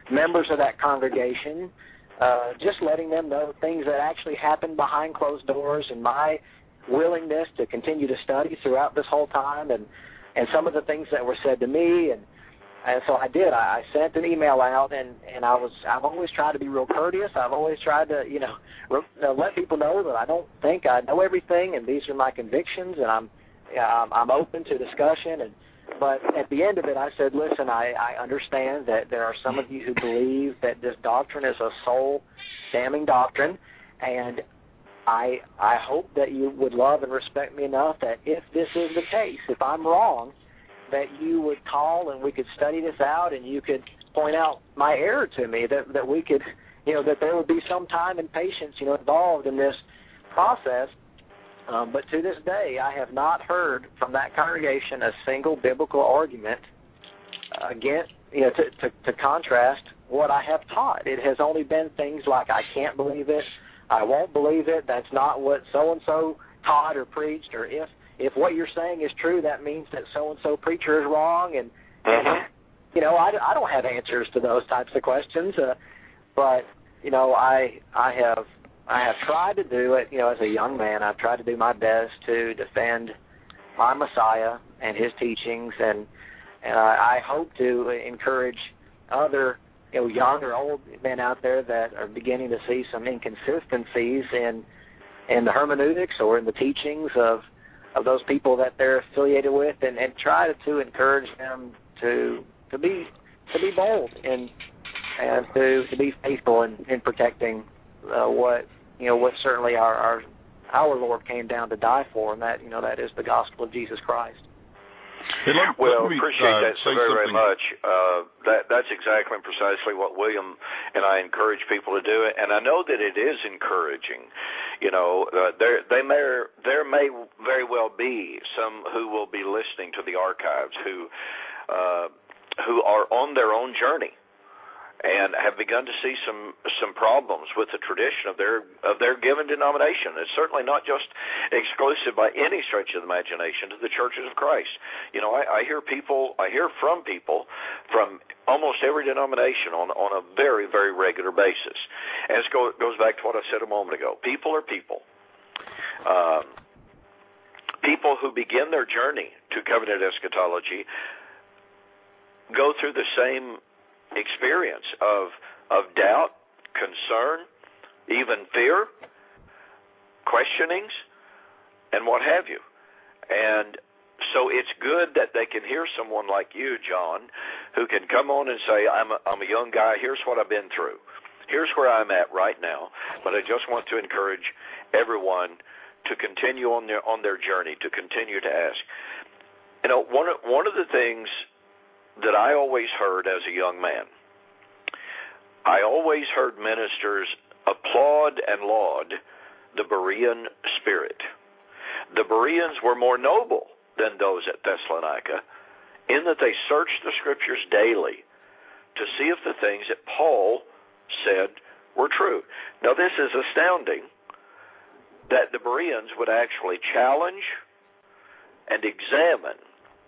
members of that congregation, uh, just letting them know things that actually happened behind closed doors, and my willingness to continue to study throughout this whole time, and, and some of the things that were said to me. And, and so I did. I, I sent an email out, and, and I was, I've always tried to be real courteous. I've always tried to, you know, re, uh, let people know that I don't think I know everything, and these are my convictions, and I'm, I'm, I'm open to discussion. And But at the end of it, I said, listen, I, I understand that there are some of you who believe that this doctrine is a soul-damning doctrine, and I I hope that you would love and respect me enough that if this is the case, if I'm wrong, that you would call and we could study this out, and you could point out my error to me, that, that we could, you know, that there would be some time and patience, you know, involved in this process. Um, but to this day, I have not heard from that congregation a single biblical argument against, you know, to, to, to contrast what I have taught. It has only been things like, I can't believe it, I won't believe it, that's not what so-and-so taught or preached, or if, if what you're saying is true, that means that so-and-so preacher is wrong. And, and you know, I, I don't have answers to those types of questions, uh, but, you know, I I have... I have tried to do it, you know, as a young man. I've tried to do my best to defend my Messiah and his teachings, and and I, I hope to encourage other, you know, young or old men out there that are beginning to see some inconsistencies in in the hermeneutics or in the teachings of of those people that they're affiliated with, and, and try to encourage them to to be to be bold and and to to be faithful in, in protecting uh, what. You know, what certainly our, our our Lord came down to die for, and that, you know, that is the gospel of Jesus Christ. Hey, let, well, let me, appreciate uh, that so very, very much. Uh, that that's exactly and precisely what William and I encourage people to do, and I know that it is encouraging. You know, uh, there they may there may very well be some who will be listening to the archives who uh, who are on their own journey and have begun to see some some problems with the tradition of their of their given denomination. It's certainly not just exclusive by any stretch of the imagination to the churches of Christ. You know, I, I hear people, I hear from people from almost every denomination on on a very, very regular basis. And it go, goes back to what I said a moment ago. People are people. Um, people who begin their journey to covenant eschatology go through the same experience of of doubt, concern, even fear, questionings, and what have you. And so it's good that they can hear someone like you, John, who can come on and say, I'm a, I'm a young guy, here's what I've been through. Here's where I'm at right now, but I just want to encourage everyone to continue on their on their journey, to continue to ask. You know, one of, one of the things that I always heard as a young man, I always heard ministers applaud and laud the Berean spirit. The Bereans were more noble than those at Thessalonica in that they searched the Scriptures daily to see if the things that Paul said were true. Now, this is astounding that the Bereans would actually challenge and examine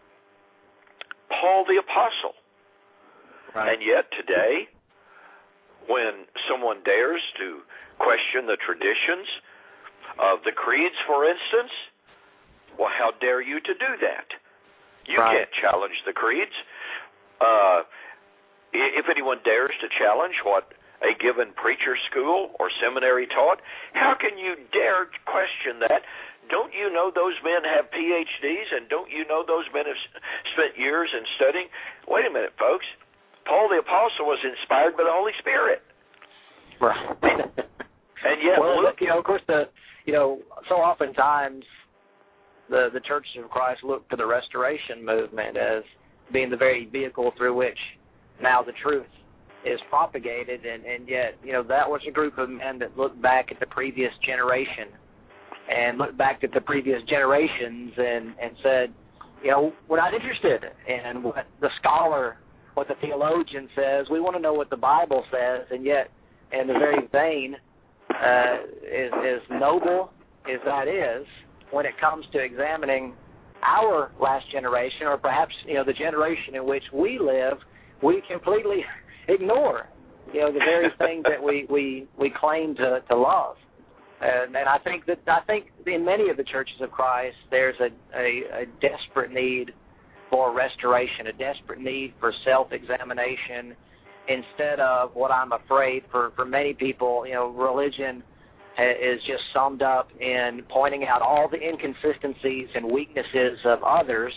Paul the Apostle. Right. And yet today, when someone dares to question the traditions of the creeds, for instance, well, how dare you to do that? You right. can't challenge the creeds. Uh, if anyone dares to challenge what a given preacher school or seminary taught, how can you dare question that? Don't you know those men have P H Ds, and don't you know those men have spent years in studying? Wait a minute, folks. Paul the Apostle was inspired by the Holy Spirit. Right. And yet, well, look, look, you know, of course, the, you know, so oftentimes the the churches of Christ look to the Restoration movement as being the very vehicle through which now the truth is propagated, and, and yet, you know, that was a group of men that looked back at the previous generation and looked back at the previous generations and, and said, you know, we're not interested in what the scholar, what the theologian says. We want to know what the Bible says, and yet, in the very vein, uh, is, is noble as that is, when it comes to examining our last generation, or perhaps, you know, the generation in which we live, we completely ignore, you know, the very things that we, we, we claim to, to love. And, and I think that I think in many of the churches of Christ, there's a, a, a desperate need for restoration, a desperate need for self-examination, instead of what I'm afraid for, for many people, you know, religion is just summed up in pointing out all the inconsistencies and weaknesses of others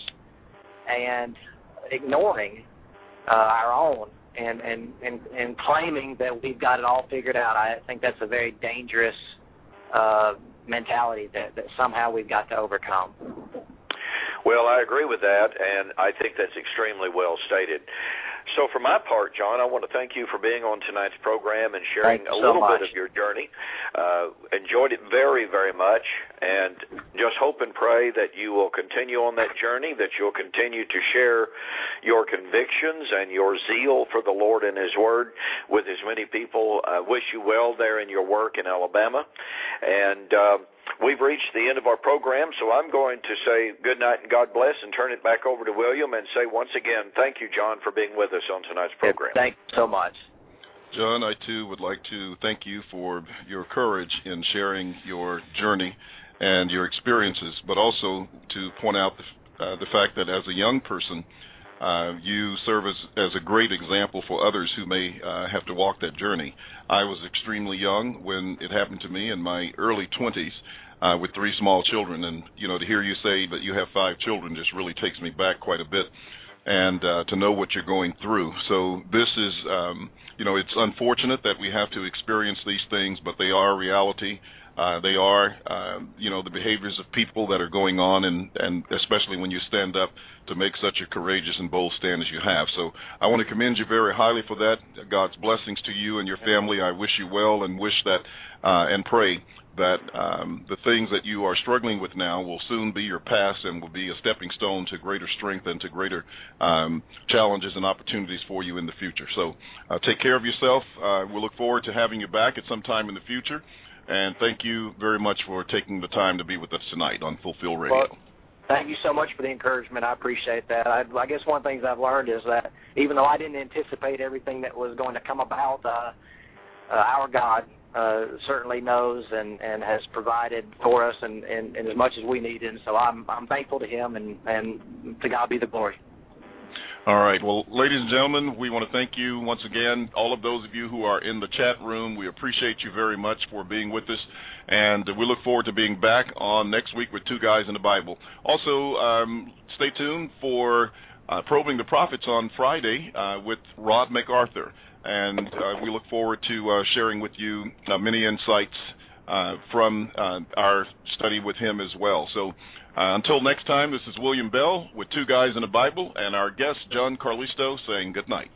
and ignoring uh, our own and, and, and, and claiming that we've got it all figured out. I think that's a very dangerous uh, mentality that, that somehow we've got to overcome. Well, I agree with that, and I think that's extremely well stated. So for my part, John, I want to thank you for being on tonight's program and sharing a little bit of your journey. Uh, enjoyed it very, very much, and just hope and pray that you will continue on that journey, that you'll continue to share your convictions and your zeal for the Lord and His Word with as many people. I wish you well there in your work in Alabama. And uh, we've reached the end of our program, so I'm going to say good night and God bless and turn it back over to William and say once again, thank you, John, for being with us on tonight's program. Thank you so much. John, I too would like to thank you for your courage in sharing your journey and your experiences, but also to point out the, uh, the fact that as a young person, uh, you serve as, as a great example for others who may uh, have to walk that journey. I was extremely young when it happened to me in my early twenties uh, with three small children, and you know, to hear you say that you have five children just really takes me back quite a bit. And uh, to know what you're going through. So this is, um, you know, it's unfortunate that we have to experience these things, but they are reality. Uh, they are, uh, you know, the behaviors of people that are going on, and, and especially when you stand up to make such a courageous and bold stand as you have. So I want to commend you very highly for that. God's blessings to you and your family. I wish you well and wish that uh, and pray that um, the things that you are struggling with now will soon be your past and will be a stepping stone to greater strength and to greater um, challenges and opportunities for you in the future. So uh, take care of yourself. Uh, we'll look forward to having you back at some time in the future. And thank you very much for taking the time to be with us tonight on Fulfill Radio. Well, thank you so much for the encouragement. I appreciate that. I, I guess one of the things I've learned is that even though I didn't anticipate everything that was going to come about, uh, uh, our God Uh, certainly knows and, and has provided for us and, and, and as much as we need. And so I'm I'm thankful to Him, and, and to God be the glory. All right. Well, ladies and gentlemen, we want to thank you once again, all of those of you who are in the chat room. We appreciate you very much for being with us, and we look forward to being back on next week with Two Guys in the Bible. Also, um, stay tuned for uh, Probing the Prophets on Friday uh, with Rod MacArthur. And uh, we look forward to uh, sharing with you uh, many insights uh, from uh, our study with him as well. So uh, until next time, this is William Bell with Two Guys in the Bible, and our guest, John Carlisto, saying good night.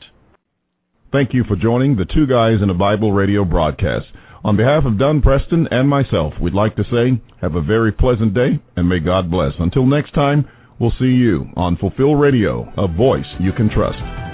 Thank you for joining the Two Guys in the Bible radio broadcast. On behalf of Don Preston and myself, we'd like to say have a very pleasant day, and may God bless. Until next time, we'll see you on Fulfill Radio, a voice you can trust.